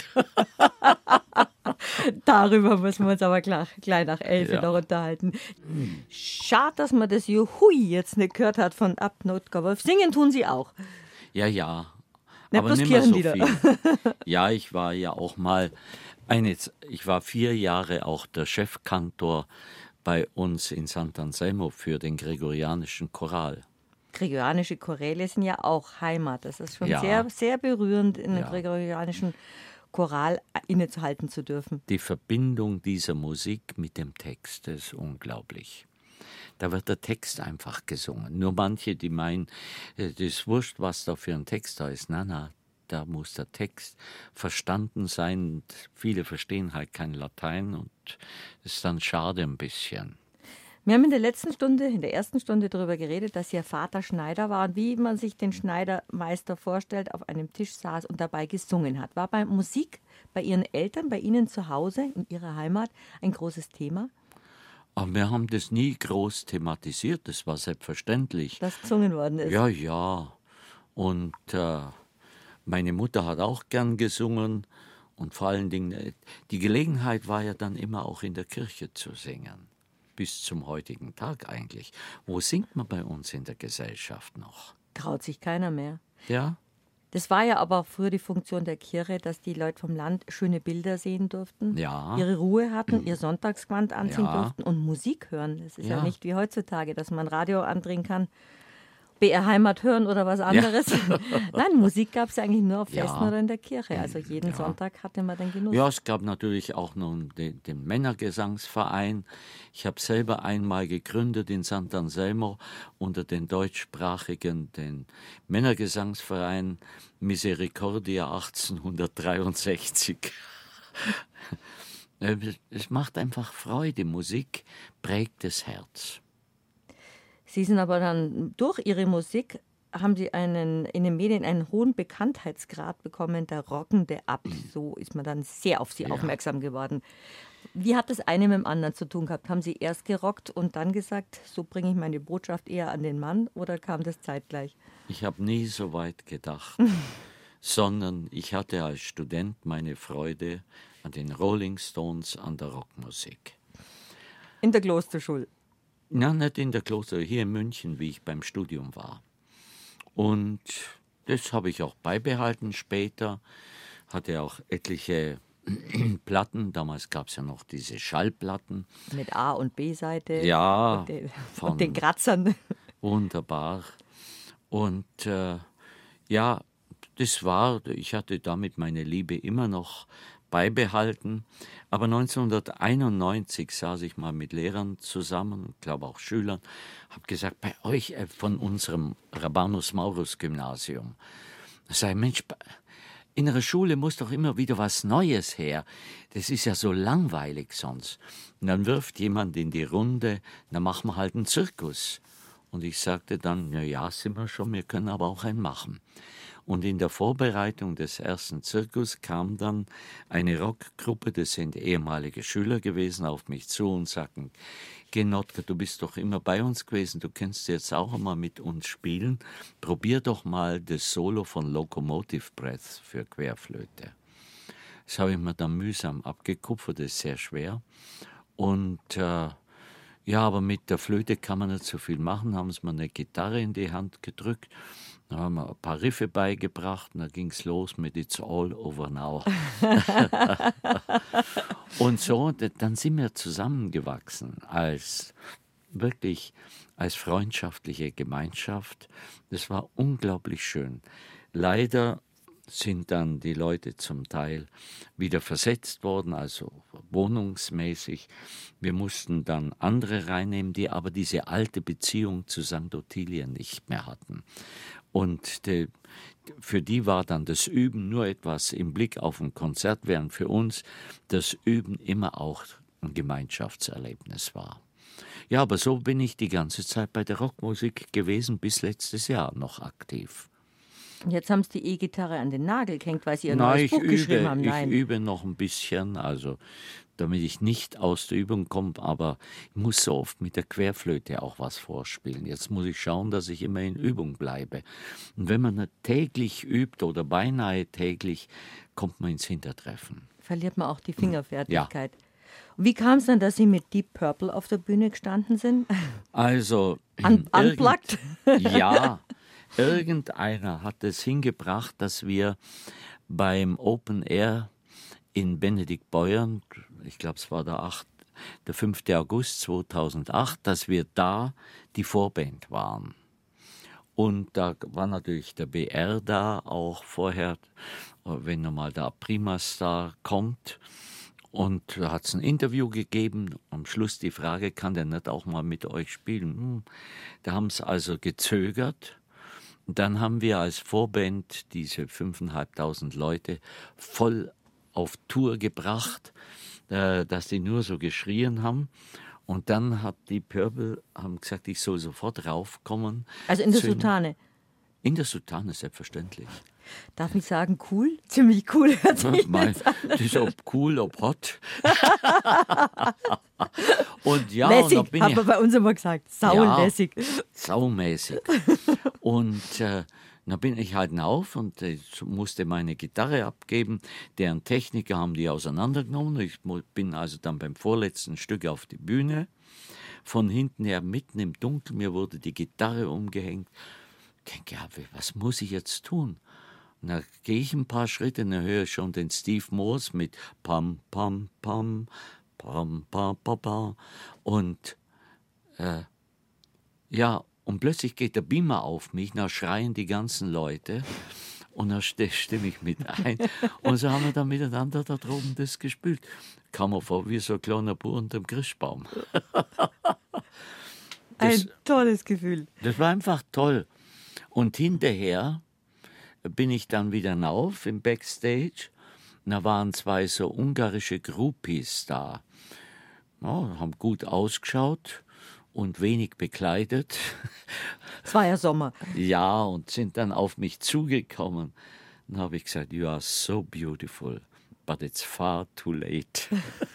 Darüber müssen wir uns aber gleich nach 11 noch unterhalten. Schade, dass man das Juhui jetzt nicht gehört hat von Abt Notker Wolf. Singen tun Sie auch. Ja. Na, aber bloß nicht mehr so Kirchenlieder. viel. Ja, ich war ja auch mal, ich war 4 Jahre auch der Chefkantor bei uns in Sant'Anselmo für den gregorianischen Choral. Gregorianische Choräle sind ja auch Heimat. Das ist schon sehr, sehr berührend, in einem gregorianischen Choral innezuhalten zu dürfen. Die Verbindung dieser Musik mit dem Text ist unglaublich. Da wird der Text einfach gesungen. Nur manche, die meinen, das ist wurscht, was da für ein Text da ist. Na, da muss der Text verstanden sein. Und viele verstehen halt kein Latein und das ist dann schade ein bisschen. Wir haben in der ersten Stunde darüber geredet, dass Ihr Vater Schneider war und wie man sich den Schneidermeister vorstellt, auf einem Tisch saß und dabei gesungen hat. War bei Musik bei Ihren Eltern, bei Ihnen zu Hause, in Ihrer Heimat, ein großes Thema? Aber wir haben das nie groß thematisiert, das war selbstverständlich. Dass gesungen worden ist? Ja, ja. Und meine Mutter hat auch gern gesungen und vor allen Dingen, die Gelegenheit war ja dann immer auch in der Kirche zu singen. Bis zum heutigen Tag eigentlich. Wo singt man bei uns in der Gesellschaft noch? Traut sich keiner mehr. Ja? Das war ja aber auch früher die Funktion der Kirche, dass die Leute vom Land schöne Bilder sehen durften, Ja. ihre Ruhe hatten, ihr Sonntagsgewand anziehen Ja. durften und Musik hören. Das ist ja Ja. nicht wie heutzutage, dass man Radio andrehen kann, BR Heimat hören oder was anderes. Nein, Musik gab es ja eigentlich nur auf Festen Ja. oder in der Kirche. Also jeden Sonntag hatte man den Genuss. Ja, es gab natürlich auch noch den Männergesangsverein. Ich habe selber einmal gegründet in Sant'Anselmo unter den deutschsprachigen, den Männergesangsverein Misericordia 1863. Es macht einfach Freude. Musik prägt das Herz. Sie sind aber dann durch Ihre Musik, haben Sie in den Medien einen hohen Bekanntheitsgrad bekommen, der rockende Ab. So ist man dann sehr auf Sie aufmerksam geworden. Wie hat das eine mit dem anderen zu tun gehabt? Haben Sie erst gerockt und dann gesagt, so bringe ich meine Botschaft eher an den Mann, oder kam das zeitgleich? Ich habe nie so weit gedacht, sondern ich hatte als Student meine Freude an den Rolling Stones, an der Rockmusik. In der Klosterschule? Ja, nicht in der Kloster, hier in München, wie ich beim Studium war. Und das habe ich auch beibehalten später. Hatte auch etliche Platten. Damals gab es ja noch diese Schallplatten. Mit A- und B-Seite? Ja, Und den Kratzern? Wunderbar. Und ja, ich hatte damit meine Liebe immer noch beibehalten. Aber 1991 saß ich mal mit Lehrern zusammen, ich glaube auch Schülern, habe gesagt, bei euch von unserem Rabanus-Maurus-Gymnasium, sag ich, Mensch, in der Schule muss doch immer wieder was Neues her. Das ist ja so langweilig sonst. Und dann wirft jemand in die Runde, dann machen wir halt einen Zirkus. Und ich sagte dann, na ja, sind wir schon, wir können aber auch einen machen. Und in der Vorbereitung des ersten Zirkus kam dann eine Rockgruppe, das sind ehemalige Schüler gewesen, auf mich zu und sagten, Genotka, du bist doch immer bei uns gewesen, du kannst jetzt auch einmal mit uns spielen. Probier doch mal das Solo von Locomotive Breath für Querflöte. Das habe ich mir dann mühsam abgekupfert, das ist sehr schwer. Und ja, aber mit der Flöte kann man nicht so viel machen, haben sie mir eine Gitarre in die Hand gedrückt. Da haben wir ein paar Riffe beigebracht und dann ging es los mit It's All Over Now. Und so, dann sind wir zusammengewachsen als freundschaftliche Gemeinschaft. Das war unglaublich schön. Leider sind dann die Leute zum Teil wieder versetzt worden, also wohnungsmäßig. Wir mussten dann andere reinnehmen, die aber diese alte Beziehung zu St. Ottilien nicht mehr hatten. Und für die war dann das Üben nur etwas im Blick auf ein Konzert, während für uns das Üben immer auch ein Gemeinschaftserlebnis war. Ja, aber so bin ich die ganze Zeit bei der Rockmusik gewesen, bis letztes Jahr noch aktiv. Jetzt haben Sie die E-Gitarre an den Nagel gehängt, weil Sie Ihr neues Buch geschrieben haben. Nein, ich übe noch ein bisschen, also damit ich nicht aus der Übung komme, aber ich muss so oft mit der Querflöte auch was vorspielen. Jetzt muss ich schauen, dass ich immer in Übung bleibe. Und wenn man nicht täglich übt oder beinahe täglich, kommt man ins Hintertreffen. Verliert man auch die Fingerfertigkeit. Ja. Wie kam es dann, dass Sie mit Deep Purple auf der Bühne gestanden sind? Also Unplugged? Ja, irgendeiner hat es hingebracht, dass wir beim Open Air in Benediktbeuern, ich glaube es war der 5. August 2008, dass wir da die Vorband waren. Und da war natürlich der BR da, auch vorher, wenn nochmal der Primastar kommt. Und da hat es ein Interview gegeben, am Schluss die Frage, kann der nicht auch mal mit euch spielen? Da haben sie also gezögert. Dann haben wir als Vorband diese 5.500 Leute voll auf Tour gebracht, dass die nur so geschrien haben. Und dann hat die Purple haben gesagt, ich soll sofort raufkommen. Also in der Soutane. In der Soutane, selbstverständlich. Darf ich sagen, cool? Ziemlich cool hört sich Das ist ob cool, ob hot. Und ja, lässig, und dann bin haben wir bei uns immer gesagt. Saulässig. Ja, saumäßig. Und dann bin ich halt auf und musste meine Gitarre abgeben. Deren Techniker haben die auseinandergenommen. Ich bin also dann beim vorletzten Stück auf die Bühne. Von hinten her, mitten im Dunkeln, mir wurde die Gitarre umgehängt. Ich denke, ja, was muss ich jetzt tun? Und da gehe ich ein paar Schritte und dann höre ich schon den Steve Morse mit Pam, Pam, Pam, Pam, Pam, Pam, Pam. Und ja, und plötzlich geht der Beamer auf mich, da schreien die ganzen Leute und da stimme ich mit ein. Und so haben wir dann miteinander da droben das gespielt. Kam mir vor wie so ein kleiner Bub unterm Christbaum. Ein tolles Gefühl. Das war einfach toll. Und hinterher bin ich dann wieder hinauf im Backstage. Da waren 2 so ungarische Groupies da. Ja, haben gut ausgeschaut und wenig bekleidet. Es war ja Sommer. Ja, und sind dann auf mich zugekommen. Dann habe ich gesagt, you are so beautiful, but it's far too late.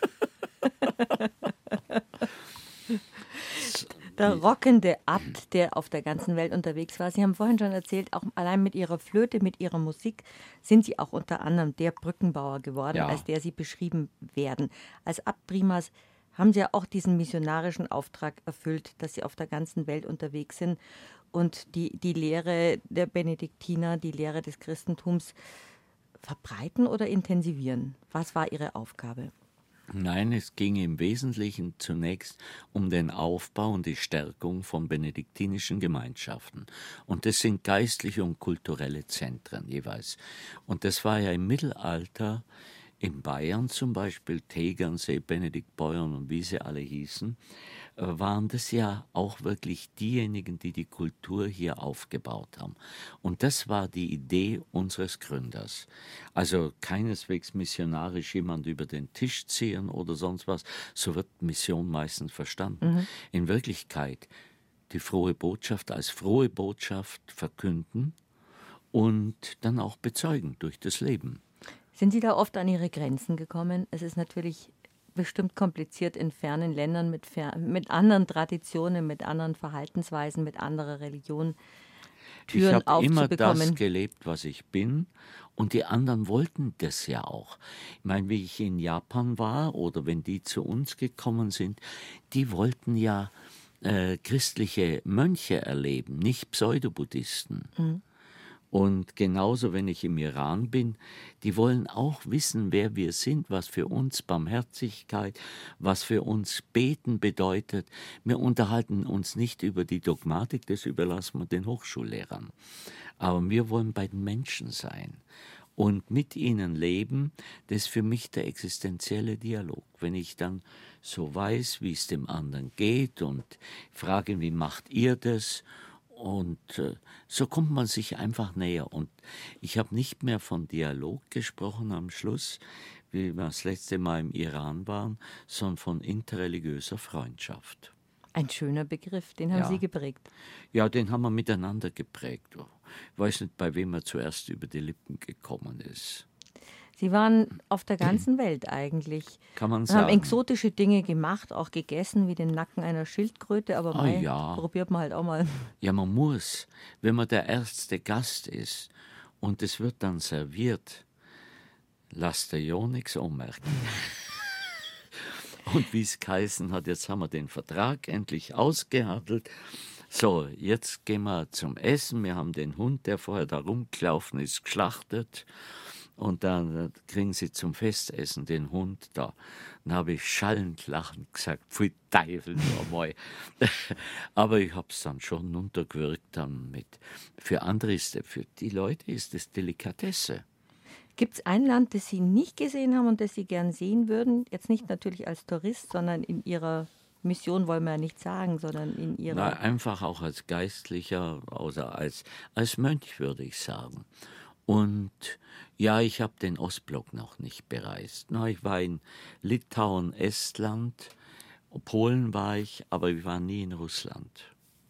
Der rockende Abt, der auf der ganzen Welt unterwegs war. Sie haben vorhin schon erzählt, auch allein mit Ihrer Flöte, mit Ihrer Musik sind Sie auch unter anderem der Brückenbauer geworden, Ja. als der Sie beschrieben werden. Als Abt Primas haben Sie ja auch diesen missionarischen Auftrag erfüllt, dass Sie auf der ganzen Welt unterwegs sind und die Lehre der Benediktiner, die Lehre des Christentums verbreiten oder intensivieren. Was war Ihre Aufgabe? Nein, es ging im Wesentlichen zunächst um den Aufbau und die Stärkung von benediktinischen Gemeinschaften. Und das sind geistliche und kulturelle Zentren jeweils. Und das war ja im Mittelalter in Bayern zum Beispiel, Tegernsee, Benediktbeuern und wie sie alle hießen, waren das ja auch wirklich diejenigen, die die Kultur hier aufgebaut haben. Und das war die Idee unseres Gründers. Also keineswegs missionarisch jemand über den Tisch ziehen oder sonst was. So wird Mission meistens verstanden. In Wirklichkeit die frohe Botschaft als frohe Botschaft verkünden und dann auch bezeugen durch das Leben. Sind Sie da oft an Ihre Grenzen gekommen? Es ist natürlich bestimmt kompliziert in fernen Ländern mit anderen Traditionen, mit anderen Verhaltensweisen, mit anderer Religion Türen ich habe immer aufzubekommen. das gelebt, was ich bin. Und die anderen wollten das ja auch. Ich meine, wie ich in Japan war oder wenn die zu uns gekommen sind, die wollten ja christliche Mönche erleben, nicht Pseudobuddhisten. Und genauso, wenn ich im Iran bin, die wollen auch wissen, wer wir sind, was für uns Barmherzigkeit, was für uns Beten bedeutet. Wir unterhalten uns nicht über die Dogmatik, das überlassen wir den Hochschullehrern. Aber wir wollen bei den Menschen sein und mit ihnen leben. Das ist für mich der existenzielle Dialog. Wenn ich dann so weiß, wie es dem anderen geht und frage, wie macht ihr das? Und so kommt man sich einfach näher. Und ich habe nicht mehr von Dialog gesprochen am Schluss, wie wir das letzte Mal im Iran waren, sondern von interreligiöser Freundschaft. Ein schöner Begriff, den haben Ja. Sie geprägt. Ja, den haben wir miteinander geprägt. Ich weiß nicht, bei wem er zuerst über die Lippen gekommen ist. Sie waren auf der ganzen Welt eigentlich. Kann man Haben sagen. exotische Dinge gemacht, auch gegessen, wie den Nacken einer Schildkröte, aber Ah, mei, ja. probiert man halt auch mal. Ja, man muss, wenn man der erste Gast ist und es wird dann serviert, lasst der ja nichts anmerken. Und wie es geheißen hat, jetzt haben wir den Vertrag endlich ausgehandelt. So, jetzt gehen wir zum Essen. Wir haben den Hund, der vorher da rumgelaufen ist, geschlachtet. Und dann kriegen sie zum Festessen den Hund da. Dann habe ich schallend lachend gesagt, pfui Teufel, nochmal. Aber ich habe es dann schon runtergewirkt dann mit. Für andere für die Leute ist es Delikatesse. Gibt es ein Land, das Sie nicht gesehen haben und das Sie gern sehen würden? Jetzt nicht natürlich als Tourist, sondern in Ihrer Mission wollen wir ja nicht sagen, sondern in Ihrer... Na, einfach auch als Geistlicher, oder als Mönch, würde ich sagen. Und ja, ich habe den Ostblock noch nicht bereist. Na, ich war in Litauen, Estland, Polen war ich, aber ich war nie in Russland.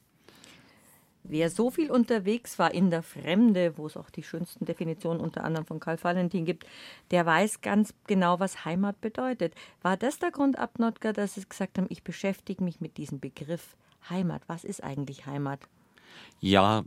Wer so viel unterwegs war in der Fremde, wo es auch die schönsten Definitionen unter anderem von Karl Valentin gibt, der weiß ganz genau, was Heimat bedeutet. War das der Grund, Abnodka, dass Sie gesagt haben, ich beschäftige mich mit diesem Begriff Heimat? Was ist eigentlich Heimat? Ja,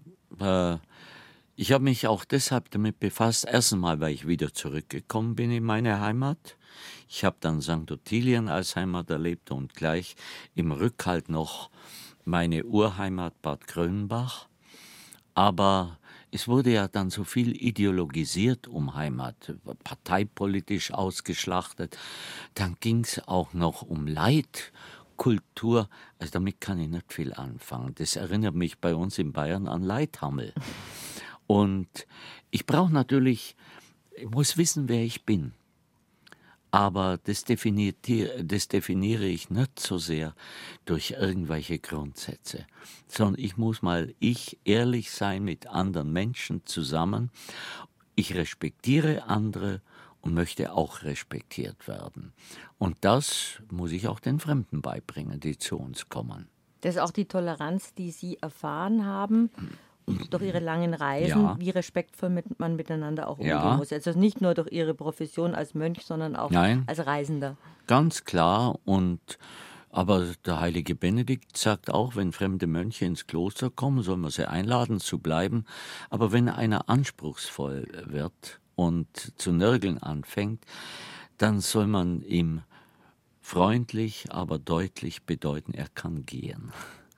ich habe mich auch deshalb damit befasst. Erstens mal, weil ich wieder zurückgekommen bin in meine Heimat. Ich habe dann St. Ottilien als Heimat erlebt und gleich im Rückhalt noch meine Urheimat Bad Grönbach. Aber es wurde ja dann so viel ideologisiert um Heimat, parteipolitisch ausgeschlachtet. Dann ging es auch noch um Leitkultur. Also damit kann ich nicht viel anfangen. Das erinnert mich bei uns in Bayern an Leithammel. Und ich brauche natürlich, ich muss wissen, wer ich bin. Aber das definiere ich nicht so sehr durch irgendwelche Grundsätze, sondern ich muss mal ehrlich sein mit anderen Menschen zusammen. Ich respektiere andere und möchte auch respektiert werden. Und das muss ich auch den Fremden beibringen, die zu uns kommen. Das ist auch die Toleranz, die Sie erfahren haben durch Ihre langen Reisen, Ja. wie respektvoll man miteinander auch umgehen Ja. muss. Also nicht nur durch Ihre Profession als Mönch, sondern auch Nein. als Reisender. Ganz klar. Aber der heilige Benedikt sagt auch, wenn fremde Mönche ins Kloster kommen, soll man sie einladen zu bleiben. Aber wenn einer anspruchsvoll wird und zu nörgeln anfängt, dann soll man ihm freundlich, aber deutlich bedeuten, er kann gehen.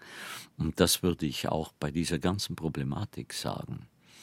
Und das würde ich auch bei dieser ganzen Problematik sagen.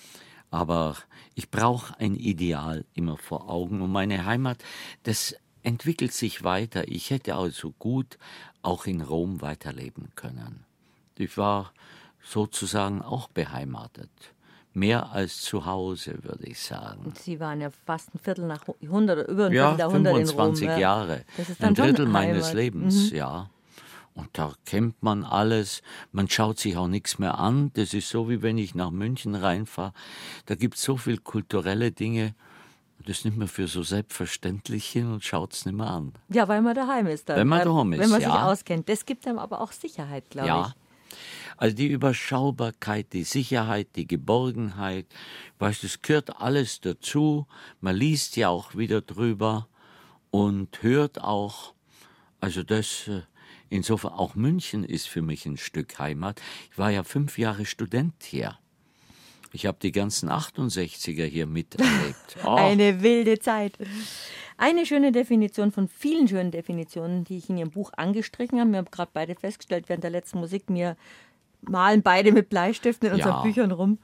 Aber ich brauche ein Ideal immer vor Augen. Und meine Heimat, das entwickelt sich weiter. Ich hätte also gut auch in Rom weiterleben können. Ich war sozusagen auch beheimatet. Mehr als zu Hause, würde ich sagen. Und Sie waren ja fast ein Viertel nach 100 oder über ein Ja, Vierteljahrhundert in Rom. 25 Ja. Jahre. Das ist dann Ein schon Drittel meines Heimat. Lebens, ja. Und da kennt man alles. Man schaut sich auch nichts mehr an. Das ist so, wie wenn ich nach München reinfahre. Da gibt es so viele kulturelle Dinge. Das nimmt man für so selbstverständlich hin und schaut es nicht mehr an. Ja, weil man daheim ist dann. Wenn man daheim ist, Wenn man sich ja. auskennt. Das gibt einem aber auch Sicherheit, glaube Ja. ich. Also die Überschaubarkeit, die Sicherheit, die Geborgenheit, weißt, das gehört alles dazu. Man liest ja auch wieder drüber und hört auch. Also das, insofern auch München ist für mich ein Stück Heimat. Ich war ja 5 Jahre Student hier. Ich habe die ganzen 68er hier miterlebt. Oh. Eine wilde Zeit. Eine schöne Definition von vielen schönen Definitionen, die ich in Ihrem Buch angestrichen habe. Wir haben gerade beide festgestellt, während der letzten Musik, wir malen beide mit Bleistiften in unseren Ja. Büchern rum.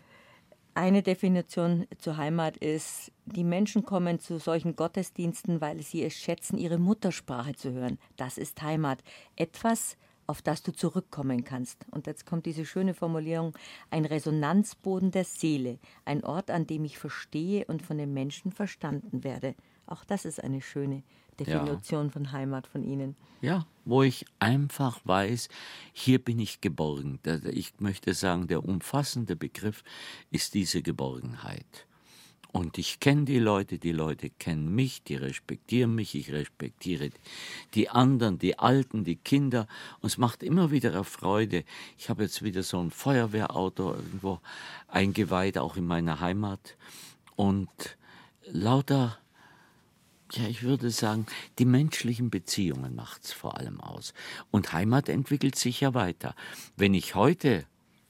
Eine Definition zur Heimat ist, die Menschen kommen zu solchen Gottesdiensten, weil sie es schätzen, ihre Muttersprache zu hören. Das ist Heimat. Etwas, auf das du zurückkommen kannst. Und jetzt kommt diese schöne Formulierung, ein Resonanzboden der Seele, ein Ort, an dem ich verstehe und von den Menschen verstanden werde. Auch das ist eine schöne Definition von Heimat von Ihnen. Ja, wo ich einfach weiß, hier bin ich geborgen. Ich möchte sagen, der umfassende Begriff ist diese Geborgenheit. Und ich kenne die Leute kennen mich, die respektieren mich, ich respektiere die anderen, die Alten, die Kinder. Und es macht immer wieder eine Freude. Ich habe jetzt wieder so ein Feuerwehrauto irgendwo eingeweiht, auch in meiner Heimat. Und lauter, ja, ich würde sagen, die menschlichen Beziehungen macht es vor allem aus. Und Heimat entwickelt sich ja weiter. Wenn ich heute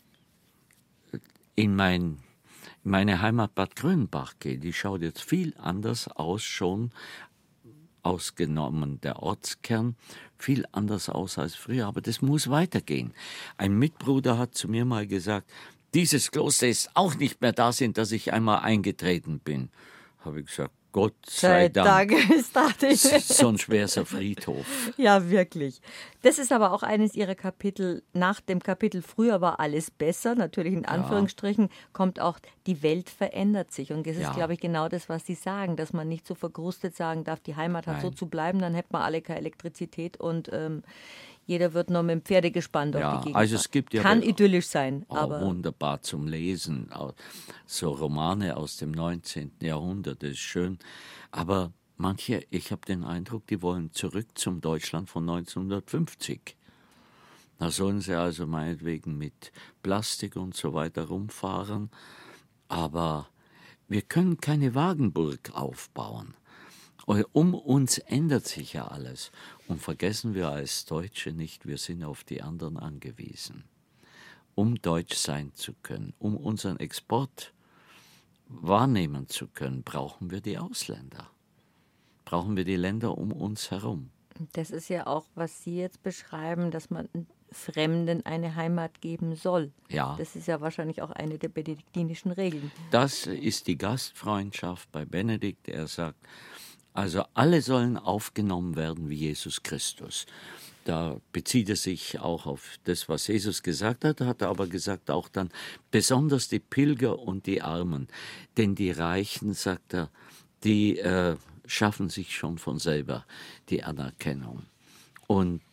in meine Heimat Bad Grönbach gehe, die schaut jetzt viel anders aus, schon ausgenommen der Ortskern, viel anders aus als früher, aber das muss weitergehen. Ein Mitbruder hat zu mir mal gesagt, dieses Kloster ist auch nicht mehr das, in das ich einmal eingetreten bin. Habe ich gesagt, Gott sei Dank. Ist das Sonst wäre es ein Friedhof. Ja, wirklich. Das ist aber auch eines Ihrer Kapitel. Nach dem Kapitel Früher war alles besser, natürlich in Anführungsstrichen, kommt auch, die Welt verändert sich. Und das ist, glaube ich, genau das, was Sie sagen, dass man nicht so verkrustet sagen darf, die Heimat hat so zu bleiben, dann hätte man alle keine Elektrizität und Jeder wird noch mit dem Pferdegespann durch die Gegend. Also es gibt ja kann idyllisch sein, aber wunderbar zum Lesen. So Romane aus dem 19. Jahrhundert, das ist schön. Aber manche, ich habe den Eindruck, die wollen zurück zum Deutschland von 1950. Da sollen sie also meinetwegen mit Plastik und so weiter rumfahren. Aber wir können keine Wagenburg aufbauen. Um uns ändert sich ja alles. Und vergessen wir als Deutsche nicht, wir sind auf die anderen angewiesen. Um deutsch sein zu können, um unseren Export wahrnehmen zu können, brauchen wir die Ausländer. Brauchen wir die Länder um uns herum. Das ist ja auch, was Sie jetzt beschreiben, dass man Fremden eine Heimat geben soll. Ja. Das ist ja wahrscheinlich auch eine der benediktinischen Regeln. Das ist die Gastfreundschaft bei Benedikt. Er sagt, also alle sollen aufgenommen werden wie Jesus Christus. Da bezieht er sich auch auf das, was Jesus gesagt hat er aber gesagt auch dann, besonders die Pilger und die Armen. Denn die Reichen, sagt er, die schaffen sich schon von selber die Anerkennung. Und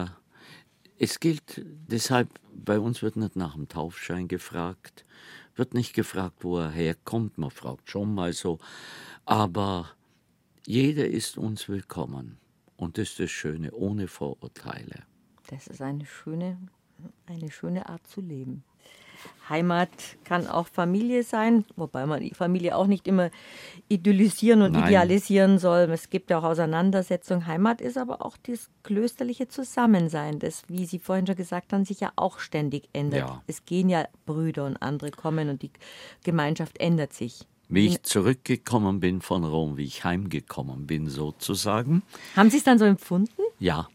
es gilt deshalb, bei uns wird nicht nach dem Taufschein gefragt, wird nicht gefragt, wo er herkommt, man fragt schon mal so, aber jeder ist uns willkommen. Und das ist das Schöne, ohne Vorurteile. Das ist eine schöne Art zu leben. Heimat kann auch Familie sein, wobei man die Familie auch nicht immer idyllisieren und idealisieren soll. Es gibt ja auch Auseinandersetzungen. Heimat ist aber auch das klösterliche Zusammensein, das, wie Sie vorhin schon gesagt haben, sich ja auch ständig ändert. Ja. Es gehen ja Brüder und andere kommen und die Gemeinschaft ändert sich. Wie ich zurückgekommen bin von Rom, wie ich heimgekommen bin sozusagen. Haben Sie es dann so empfunden? Ja.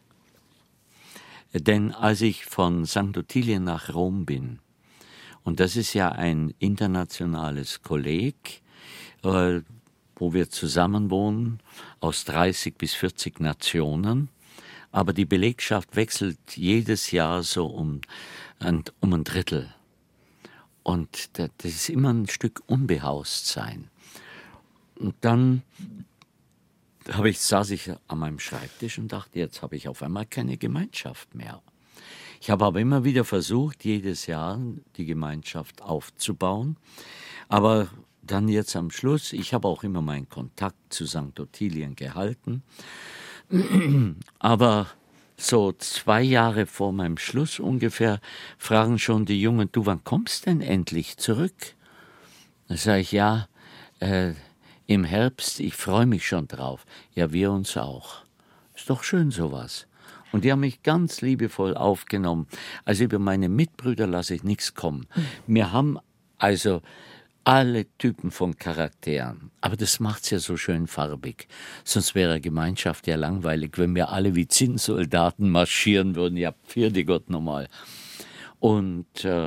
Denn als ich von St. Ottilien nach Rom bin, und das ist ja ein internationales Kolleg, wo wir zusammen wohnen, aus 30 bis 40 Nationen, aber die Belegschaft wechselt jedes Jahr so um ein Drittel. Und das ist immer ein Stück Unbehaustsein. Und dann saß ich an meinem Schreibtisch und dachte, jetzt habe ich auf einmal keine Gemeinschaft mehr. Ich habe aber immer wieder versucht, jedes Jahr die Gemeinschaft aufzubauen. Aber dann jetzt am Schluss, ich habe auch immer meinen Kontakt zu St. Ottilien gehalten. Aber so 2 Jahre vor meinem Schluss ungefähr fragen schon die Jungen, du, wann kommst denn endlich zurück? Da sage ich, ja, im Herbst, ich freue mich schon drauf. Ja, wir uns auch. Ist doch schön sowas. Und die haben mich ganz liebevoll aufgenommen. Also über meine Mitbrüder lasse ich nichts kommen. Wir haben also alle Typen von Charakteren. Aber das macht's ja so schön farbig. Sonst wäre Gemeinschaft ja langweilig, wenn wir alle wie Zinnsoldaten marschieren würden. Ja, pfiat Gott nochmal. Und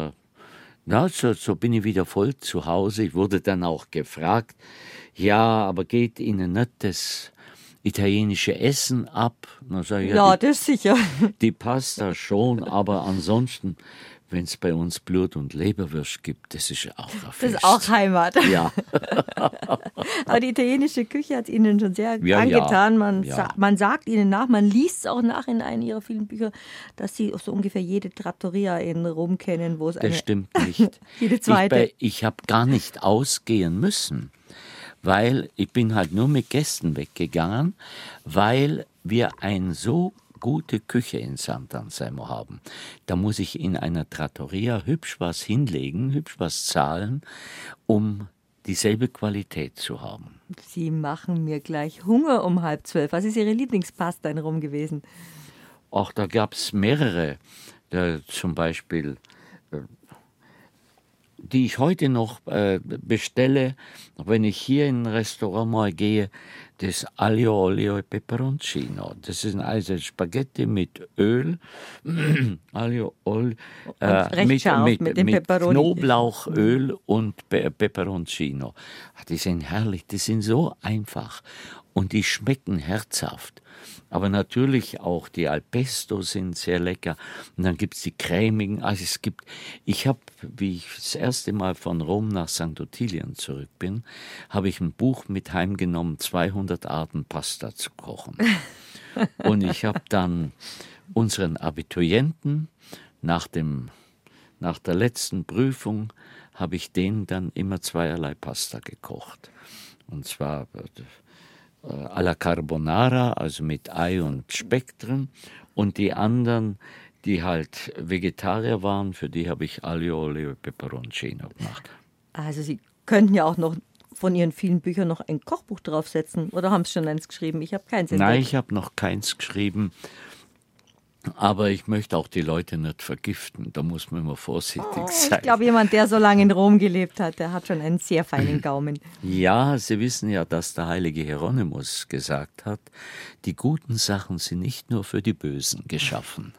so bin ich wieder voll zu Hause. Ich wurde dann auch gefragt, ja, aber geht Ihnen nicht das italienische Essen ab? Na, sag ich, ja, das ist sicher. Die Pasta schon, aber ansonsten, wenn es bei uns Blut- und Leberwürst gibt, das ist auch ein Fest. Das ist auch Heimat. Ja. Aber die italienische Küche hat Ihnen schon sehr angetan. Man sagt Ihnen nach, man liest es auch nach in einem Ihrer vielen Bücher, dass Sie so ungefähr jede Trattoria in Rom kennen, wo es das stimmt nicht. jede zweite. Ich habe gar nicht ausgehen müssen, weil ich bin halt nur mit Gästen weggegangen, weil wir ein so gute Küche in Sant'Anselmo haben. Da muss ich in einer Trattoria hübsch was hinlegen, hübsch was zahlen, um dieselbe Qualität zu haben. Sie machen mir gleich Hunger um 11:30. Was ist Ihre Lieblingspasta in Rom gewesen? Ach, da gab es mehrere. Zum Beispiel, die ich heute noch bestelle, wenn ich hier in ein Restaurant mal gehe, das Aglio, Olio e Peperoncino. Das ist also Spaghetti mit Öl, Aglio, Olio, mit Knoblauchöl und Peperoncino. Die sind herrlich, die sind so einfach und die schmecken herzhaft. Aber natürlich auch die al pesto sind sehr lecker. Und dann gibt es die cremigen. Also ich habe, wie ich das erste Mal von Rom nach St. Ottilien zurück bin, habe ich ein Buch mit heimgenommen, 200 Arten Pasta zu kochen. Und ich habe dann unseren Abiturienten nach der letzten Prüfung habe ich denen dann immer zweierlei Pasta gekocht. Und zwar alla Carbonara, also mit Ei und Speck drin. Und die anderen, die halt Vegetarier waren, für die habe ich Aglio, Olio e Peperoncino gemacht. Also Sie könnten ja auch noch von Ihren vielen Büchern noch ein Kochbuch draufsetzen. Oder haben Sie schon eins geschrieben? Ich habe keins entdeckt. Nein, ich habe noch keins geschrieben. Aber ich möchte auch die Leute nicht vergiften. Da muss man immer vorsichtig sein. Ich glaube, jemand, der so lange in Rom gelebt hat, der hat schon einen sehr feinen Gaumen. Ja, Sie wissen ja, dass der heilige Hieronymus gesagt hat, die guten Sachen sind nicht nur für die Bösen geschaffen.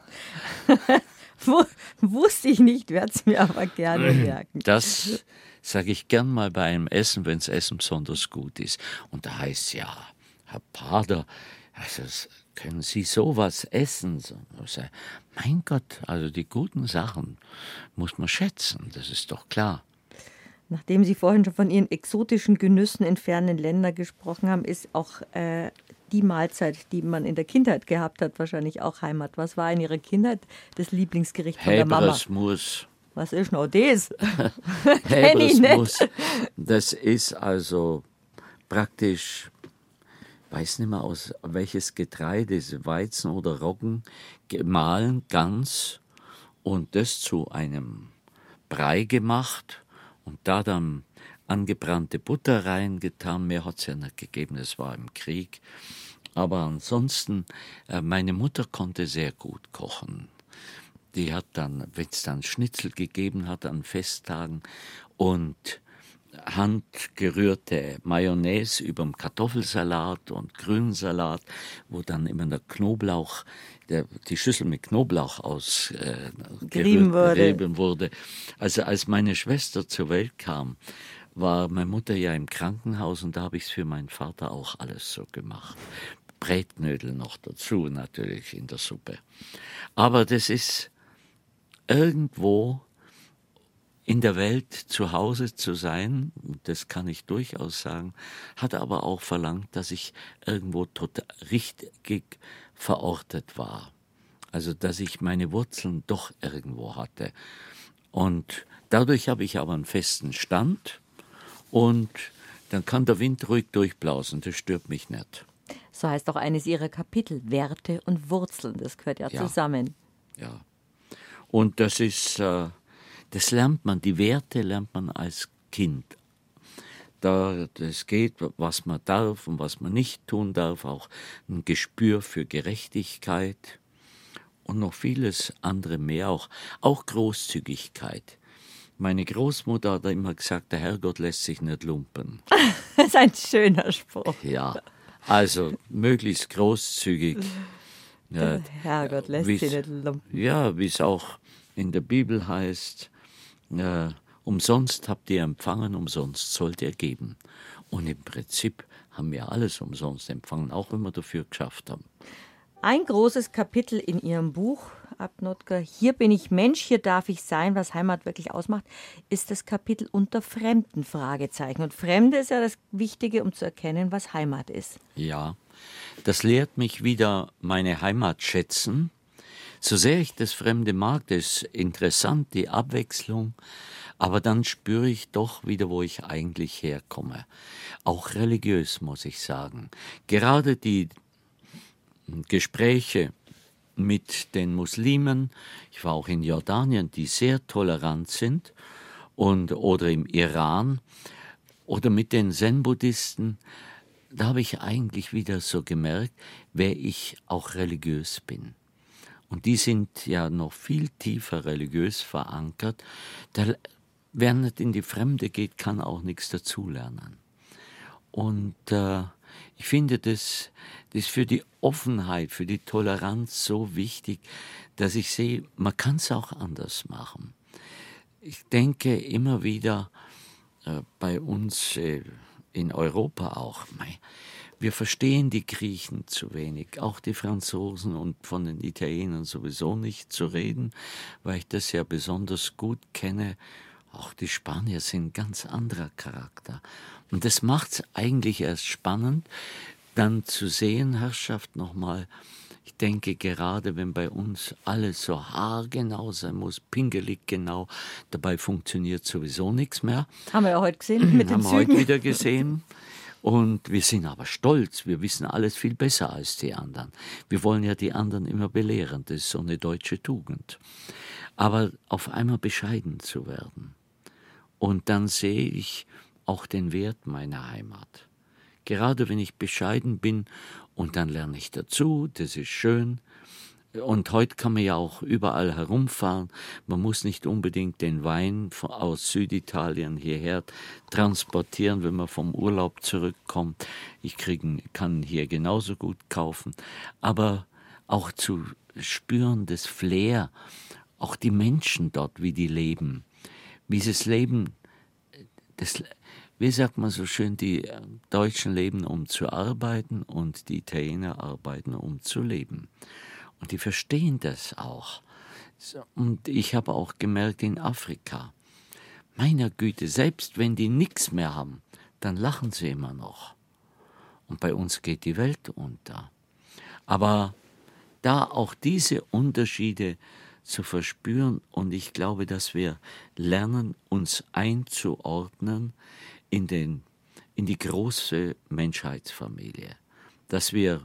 Wusste ich nicht, werde es mir aber gerne merken. Das sage ich gern mal bei einem Essen, wenn das Essen besonders gut ist. Und da heißt es ja, Herr Pater, also können Sie sowas essen? Mein Gott, also die guten Sachen muss man schätzen, das ist doch klar. Nachdem Sie vorhin schon von Ihren exotischen Genüssen in fernen Ländern gesprochen haben, ist auch die Mahlzeit, die man in der Kindheit gehabt hat, wahrscheinlich auch Heimat. Was war in Ihrer Kindheit das Lieblingsgericht von der Mama? Hebresmus. Was ist noch das? Hebresmus. Das ist also praktisch, weiß nicht mehr aus welches Getreide, Weizen oder Roggen, gemahlen ganz und das zu einem Brei gemacht und da dann angebrannte Butter reingetan. Mehr hat es ja nicht gegeben, das war im Krieg. Aber ansonsten, meine Mutter konnte sehr gut kochen. Die hat dann, wenn es dann Schnitzel gegeben hat an Festtagen und handgerührte Mayonnaise über dem Kartoffelsalat und Grünsalat, wo dann immer der Knoblauch, die Schüssel mit Knoblauch gerieben wurde. Also als meine Schwester zur Welt kam, war meine Mutter ja im Krankenhaus und da habe ich es für meinen Vater auch alles so gemacht. Brätknödel noch dazu natürlich in der Suppe. Aber das ist irgendwo in der Welt zu Hause zu sein, das kann ich durchaus sagen, hat aber auch verlangt, dass ich irgendwo total richtig verortet war. Also, dass ich meine Wurzeln doch irgendwo hatte. Und dadurch habe ich aber einen festen Stand und dann kann der Wind ruhig durchblasen, das stört mich nicht. So heißt auch eines Ihrer Kapitel, Werte und Wurzeln, das gehört ja zusammen. Ja, und das ist, das lernt man, die Werte lernt man als Kind. Das geht, was man darf und was man nicht tun darf, auch ein Gespür für Gerechtigkeit und noch vieles andere mehr, auch Großzügigkeit. Meine Großmutter hat immer gesagt, der Herrgott lässt sich nicht lumpen. Das ist ein schöner Spruch. Ja, also möglichst großzügig. Der Herrgott lässt sich nicht lumpen. Ja, wie es auch in der Bibel heißt, umsonst habt ihr empfangen, umsonst sollt ihr geben. Und im Prinzip haben wir alles umsonst empfangen, auch wenn wir dafür geschafft haben. Ein großes Kapitel in Ihrem Buch, Abnotker, hier bin ich Mensch, hier darf ich sein, was Heimat wirklich ausmacht, ist das Kapitel unter Fremden, Fragezeichen. Und Fremde ist ja das Wichtige, um zu erkennen, was Heimat ist. Ja, das lehrt mich wieder meine Heimat schätzen. So sehr ich das Fremde mag, das ist interessant, die Abwechslung, aber dann spüre ich doch wieder, wo ich eigentlich herkomme. Auch religiös, muss ich sagen. Gerade die Gespräche mit den Muslimen, ich war auch in Jordanien, die sehr tolerant sind, oder im Iran, oder mit den Zen-Buddhisten, da habe ich eigentlich wieder so gemerkt, wer ich auch religiös bin. Und die sind ja noch viel tiefer religiös verankert. Wer nicht in die Fremde geht, kann auch nichts dazulernen. Und ich finde, das ist für die Offenheit, für die Toleranz so wichtig, dass ich sehe, man kann es auch anders machen. Ich denke immer wieder bei uns in Europa auch, wir verstehen die Griechen zu wenig, auch die Franzosen und von den Italienern sowieso nicht zu reden, weil ich das ja besonders gut kenne. Auch die Spanier sind ganz anderer Charakter. Und das macht es eigentlich erst spannend, dann zu sehen, Herrschaft, nochmal, Ich denke, gerade wenn bei uns alles so haargenau sein muss, pingelig genau, dabei funktioniert sowieso nichts mehr. Haben wir ja heute gesehen mit den Haben wir heute Zügen. wieder gesehen. Und wir sind aber stolz, wir wissen alles viel besser als die anderen. Wir wollen ja die anderen immer belehren, das ist so eine deutsche Tugend. Aber auf einmal bescheiden zu werden. Und dann sehe ich auch den Wert meiner Heimat. Gerade wenn ich bescheiden bin und dann lerne ich dazu, das ist schön. Und heute kann man ja auch überall herumfahren. Man muss nicht unbedingt den Wein aus Süditalien hierher transportieren, wenn man vom Urlaub zurückkommt. Kann hier genauso gut kaufen. Aber auch zu spüren, das Flair, auch die Menschen dort, wie die leben. Wie sie es leben, wie sagt man so schön, die Deutschen leben, um zu arbeiten und die Italiener arbeiten, um zu leben. Und die verstehen das auch. Und ich habe auch gemerkt in Afrika, meiner Güte, selbst wenn die nichts mehr haben, dann lachen sie immer noch. Und bei uns geht die Welt unter. Aber da auch diese Unterschiede zu verspüren, und ich glaube, dass wir lernen, uns einzuordnen in die große Menschheitsfamilie. Dass wir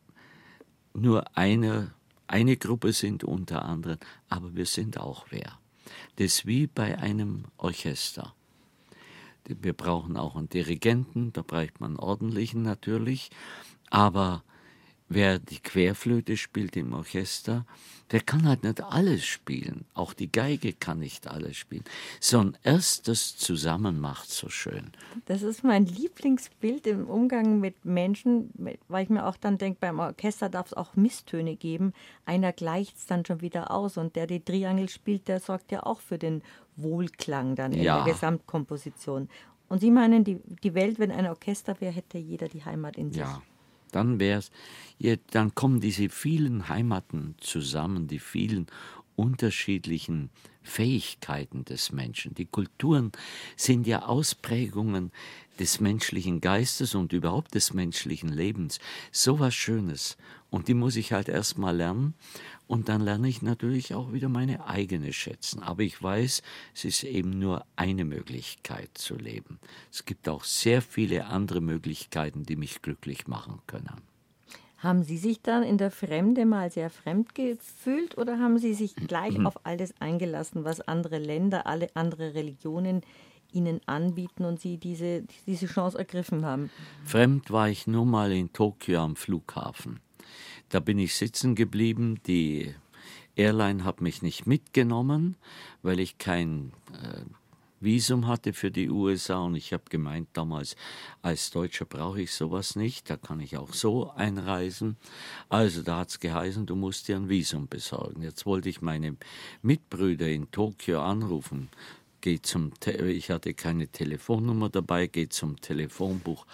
nur eine Gruppe sind unter anderem, aber wir sind auch wer. Das ist wie bei einem Orchester. Wir brauchen auch einen Dirigenten, da braucht man einen ordentlichen natürlich, aber wer die Querflöte spielt im Orchester, der kann halt nicht alles spielen. Auch die Geige kann nicht alles spielen. Sondern erst das Zusammen macht so schön. Das ist mein Lieblingsbild im Umgang mit Menschen, weil ich mir auch dann denke, beim Orchester darf es auch Misstöne geben. Einer gleicht es dann schon wieder aus und der die Triangel spielt, der sorgt ja auch für den Wohlklang dann in der Gesamtkomposition. Und Sie meinen, die Welt, wenn ein Orchester wäre, hätte jeder die Heimat in sich. Ja. Dann kommen diese vielen Heimaten zusammen, die vielen unterschiedlichen Fähigkeiten des Menschen. Die Kulturen sind ja Ausprägungen des menschlichen Geistes und überhaupt des menschlichen Lebens. So was Schönes. Und die muss ich halt erst mal lernen. Und dann lerne ich natürlich auch wieder meine eigene schätzen. Aber ich weiß, es ist eben nur eine Möglichkeit zu leben. Es gibt auch sehr viele andere Möglichkeiten, die mich glücklich machen können. Haben Sie sich dann in der Fremde mal sehr fremd gefühlt oder haben Sie sich gleich auf alles eingelassen, was andere Länder, alle andere Religionen Ihnen anbieten und Sie diese Chance ergriffen haben? Fremd war ich nur mal in Tokio am Flughafen. Da bin ich sitzen geblieben. Die Airline hat mich nicht mitgenommen, weil ich kein Visum hatte für die USA. Und ich habe gemeint, damals als Deutscher brauche ich sowas nicht. Da kann ich auch so einreisen. Also da hat es geheißen, du musst dir ein Visum besorgen. Jetzt wollte ich meine Mitbrüder in Tokio anrufen. Ich hatte keine Telefonnummer dabei, gehe zum Telefonbuch.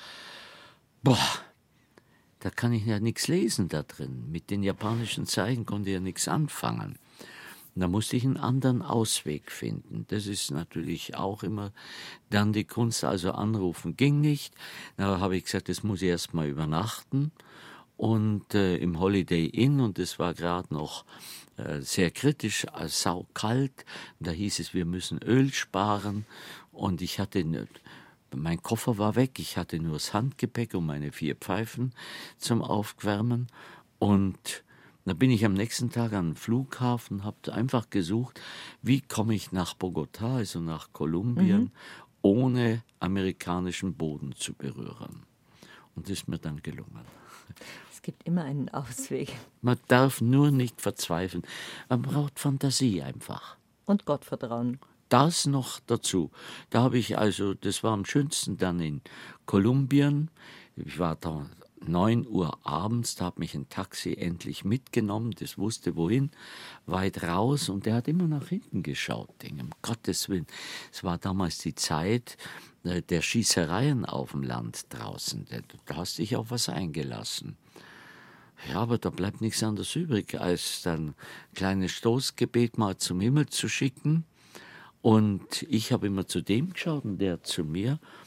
Da kann ich ja nichts lesen da drin. Mit den japanischen Zeichen konnte ich ja nichts anfangen. Und da musste ich einen anderen Ausweg finden. Das ist natürlich auch immer dann die Kunst. Also anrufen ging nicht. Da habe ich gesagt, das muss ich erst mal übernachten. Und im Holiday Inn, und das war gerade noch sehr kritisch, saukalt. Da hieß es, wir müssen Öl sparen. Und mein Koffer war weg, ich hatte nur das Handgepäck und meine 4 Pfeifen zum Aufwärmen. Und dann bin ich am nächsten Tag an den Flughafen, habe einfach gesucht, wie komme ich nach Bogotá, also nach Kolumbien, ohne amerikanischen Boden zu berühren. Und das ist mir dann gelungen. Es gibt immer einen Ausweg. Man darf nur nicht verzweifeln. Man braucht Fantasie einfach. Und Gottvertrauen. Das noch dazu. Das war am schönsten dann in Kolumbien. Ich war da 9 Uhr abends, da hat mich ein Taxi endlich mitgenommen, das wusste wohin, weit raus, und der hat immer nach hinten geschaut. Um Gottes Willen, es war damals die Zeit der Schießereien auf dem Land draußen. Da hast dich auf was eingelassen. Ja, aber da bleibt nichts anderes übrig, als dann ein kleines Stoßgebet mal zum Himmel zu schicken. Und ich habe immer zu dem geschaut und der zu mir.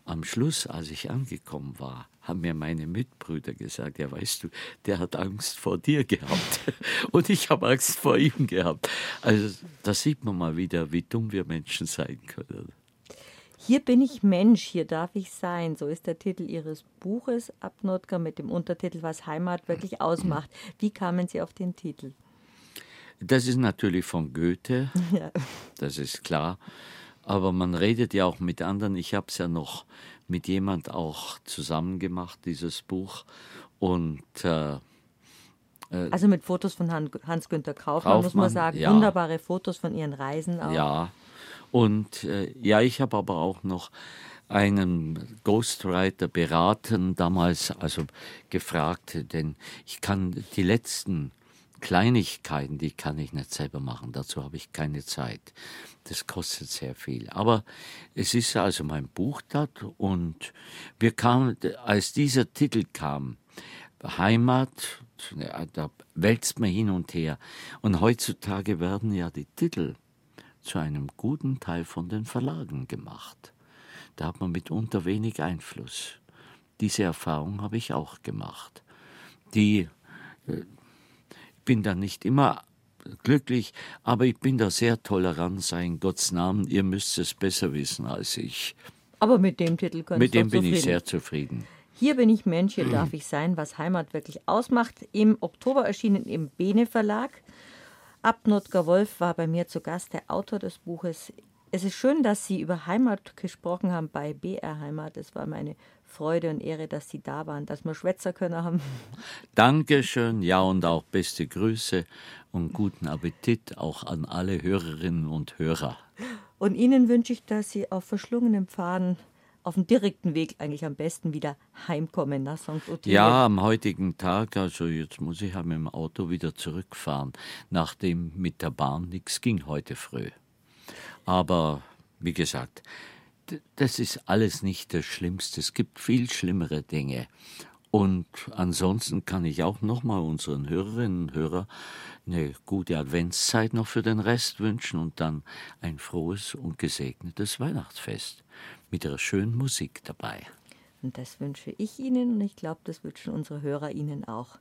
am Schluss, als ich angekommen war, haben mir meine Mitbrüder gesagt, ja weißt du, der hat Angst vor dir gehabt und ich habe Angst vor ihm gehabt. Also da sieht man mal wieder, wie dumm wir Menschen sein können. Hier bin ich Mensch, hier darf ich sein. So ist der Titel Ihres Buches, Abnodka, mit dem Untertitel Was Heimat wirklich ausmacht. Wie kamen Sie auf den Titel? Das ist natürlich von Goethe, Ja. das ist klar. Aber man redet ja auch mit anderen. Ich habe es ja noch mit jemand auch zusammen gemacht, dieses Buch. Und Also mit Fotos von Hans-Günther Kaufmann, muss man sagen. ja. Wunderbare Fotos von Ihren Reisen auch. Ja, und ja, ich habe aber auch noch einen Ghostwriter beraten, damals also gefragt, denn ich kann die letzten Kleinigkeiten, die kann ich nicht selber machen, dazu habe ich keine Zeit. Das kostet sehr viel. Aber es ist also mein Buch dort und wir kamen, als dieser Titel kam, Heimat, da wälzt man hin und her. Und heutzutage werden ja die Titel zu einem guten Teil von den Verlagen gemacht. Da hat man mitunter wenig Einfluss. Diese Erfahrung habe ich auch gemacht. Ich bin da nicht immer glücklich, aber ich bin da sehr tolerant, sei in Gottes Namen, ihr müsst es besser wissen als ich. Aber mit dem Titel können Sie Mit dem doch bin ich zufrieden. sehr zufrieden. Hier bin ich Mensch, hier darf ich sein, was Heimat wirklich ausmacht. Im Oktober erschienen im Bene Verlag. Abnodka Wolf war bei mir zu Gast, der Autor des Buches. Es ist schön, dass Sie über Heimat gesprochen haben bei BR Heimat. Es war meine Freude und Ehre, dass Sie da waren, dass wir Schwätzer können haben. Dankeschön, ja, und auch beste Grüße und guten Appetit auch an alle Hörerinnen und Hörer. Und Ihnen wünsche ich, dass Sie auf verschlungenen Pfaden, auf dem direkten Weg eigentlich am besten wieder heimkommen nach St. Ottilien. Ja, am heutigen Tag, also jetzt muss ich ja mit dem Auto wieder zurückfahren, nachdem mit der Bahn nichts ging heute früh. Aber wie gesagt, das ist alles nicht das Schlimmste. Es gibt viel schlimmere Dinge. Und ansonsten kann ich auch nochmal unseren Hörerinnen und Hörern eine gute Adventszeit noch für den Rest wünschen und dann ein frohes und gesegnetes Weihnachtsfest mit einer schönen Musik dabei. Und das wünsche ich Ihnen und ich glaube, das wünschen unsere Hörer Ihnen auch.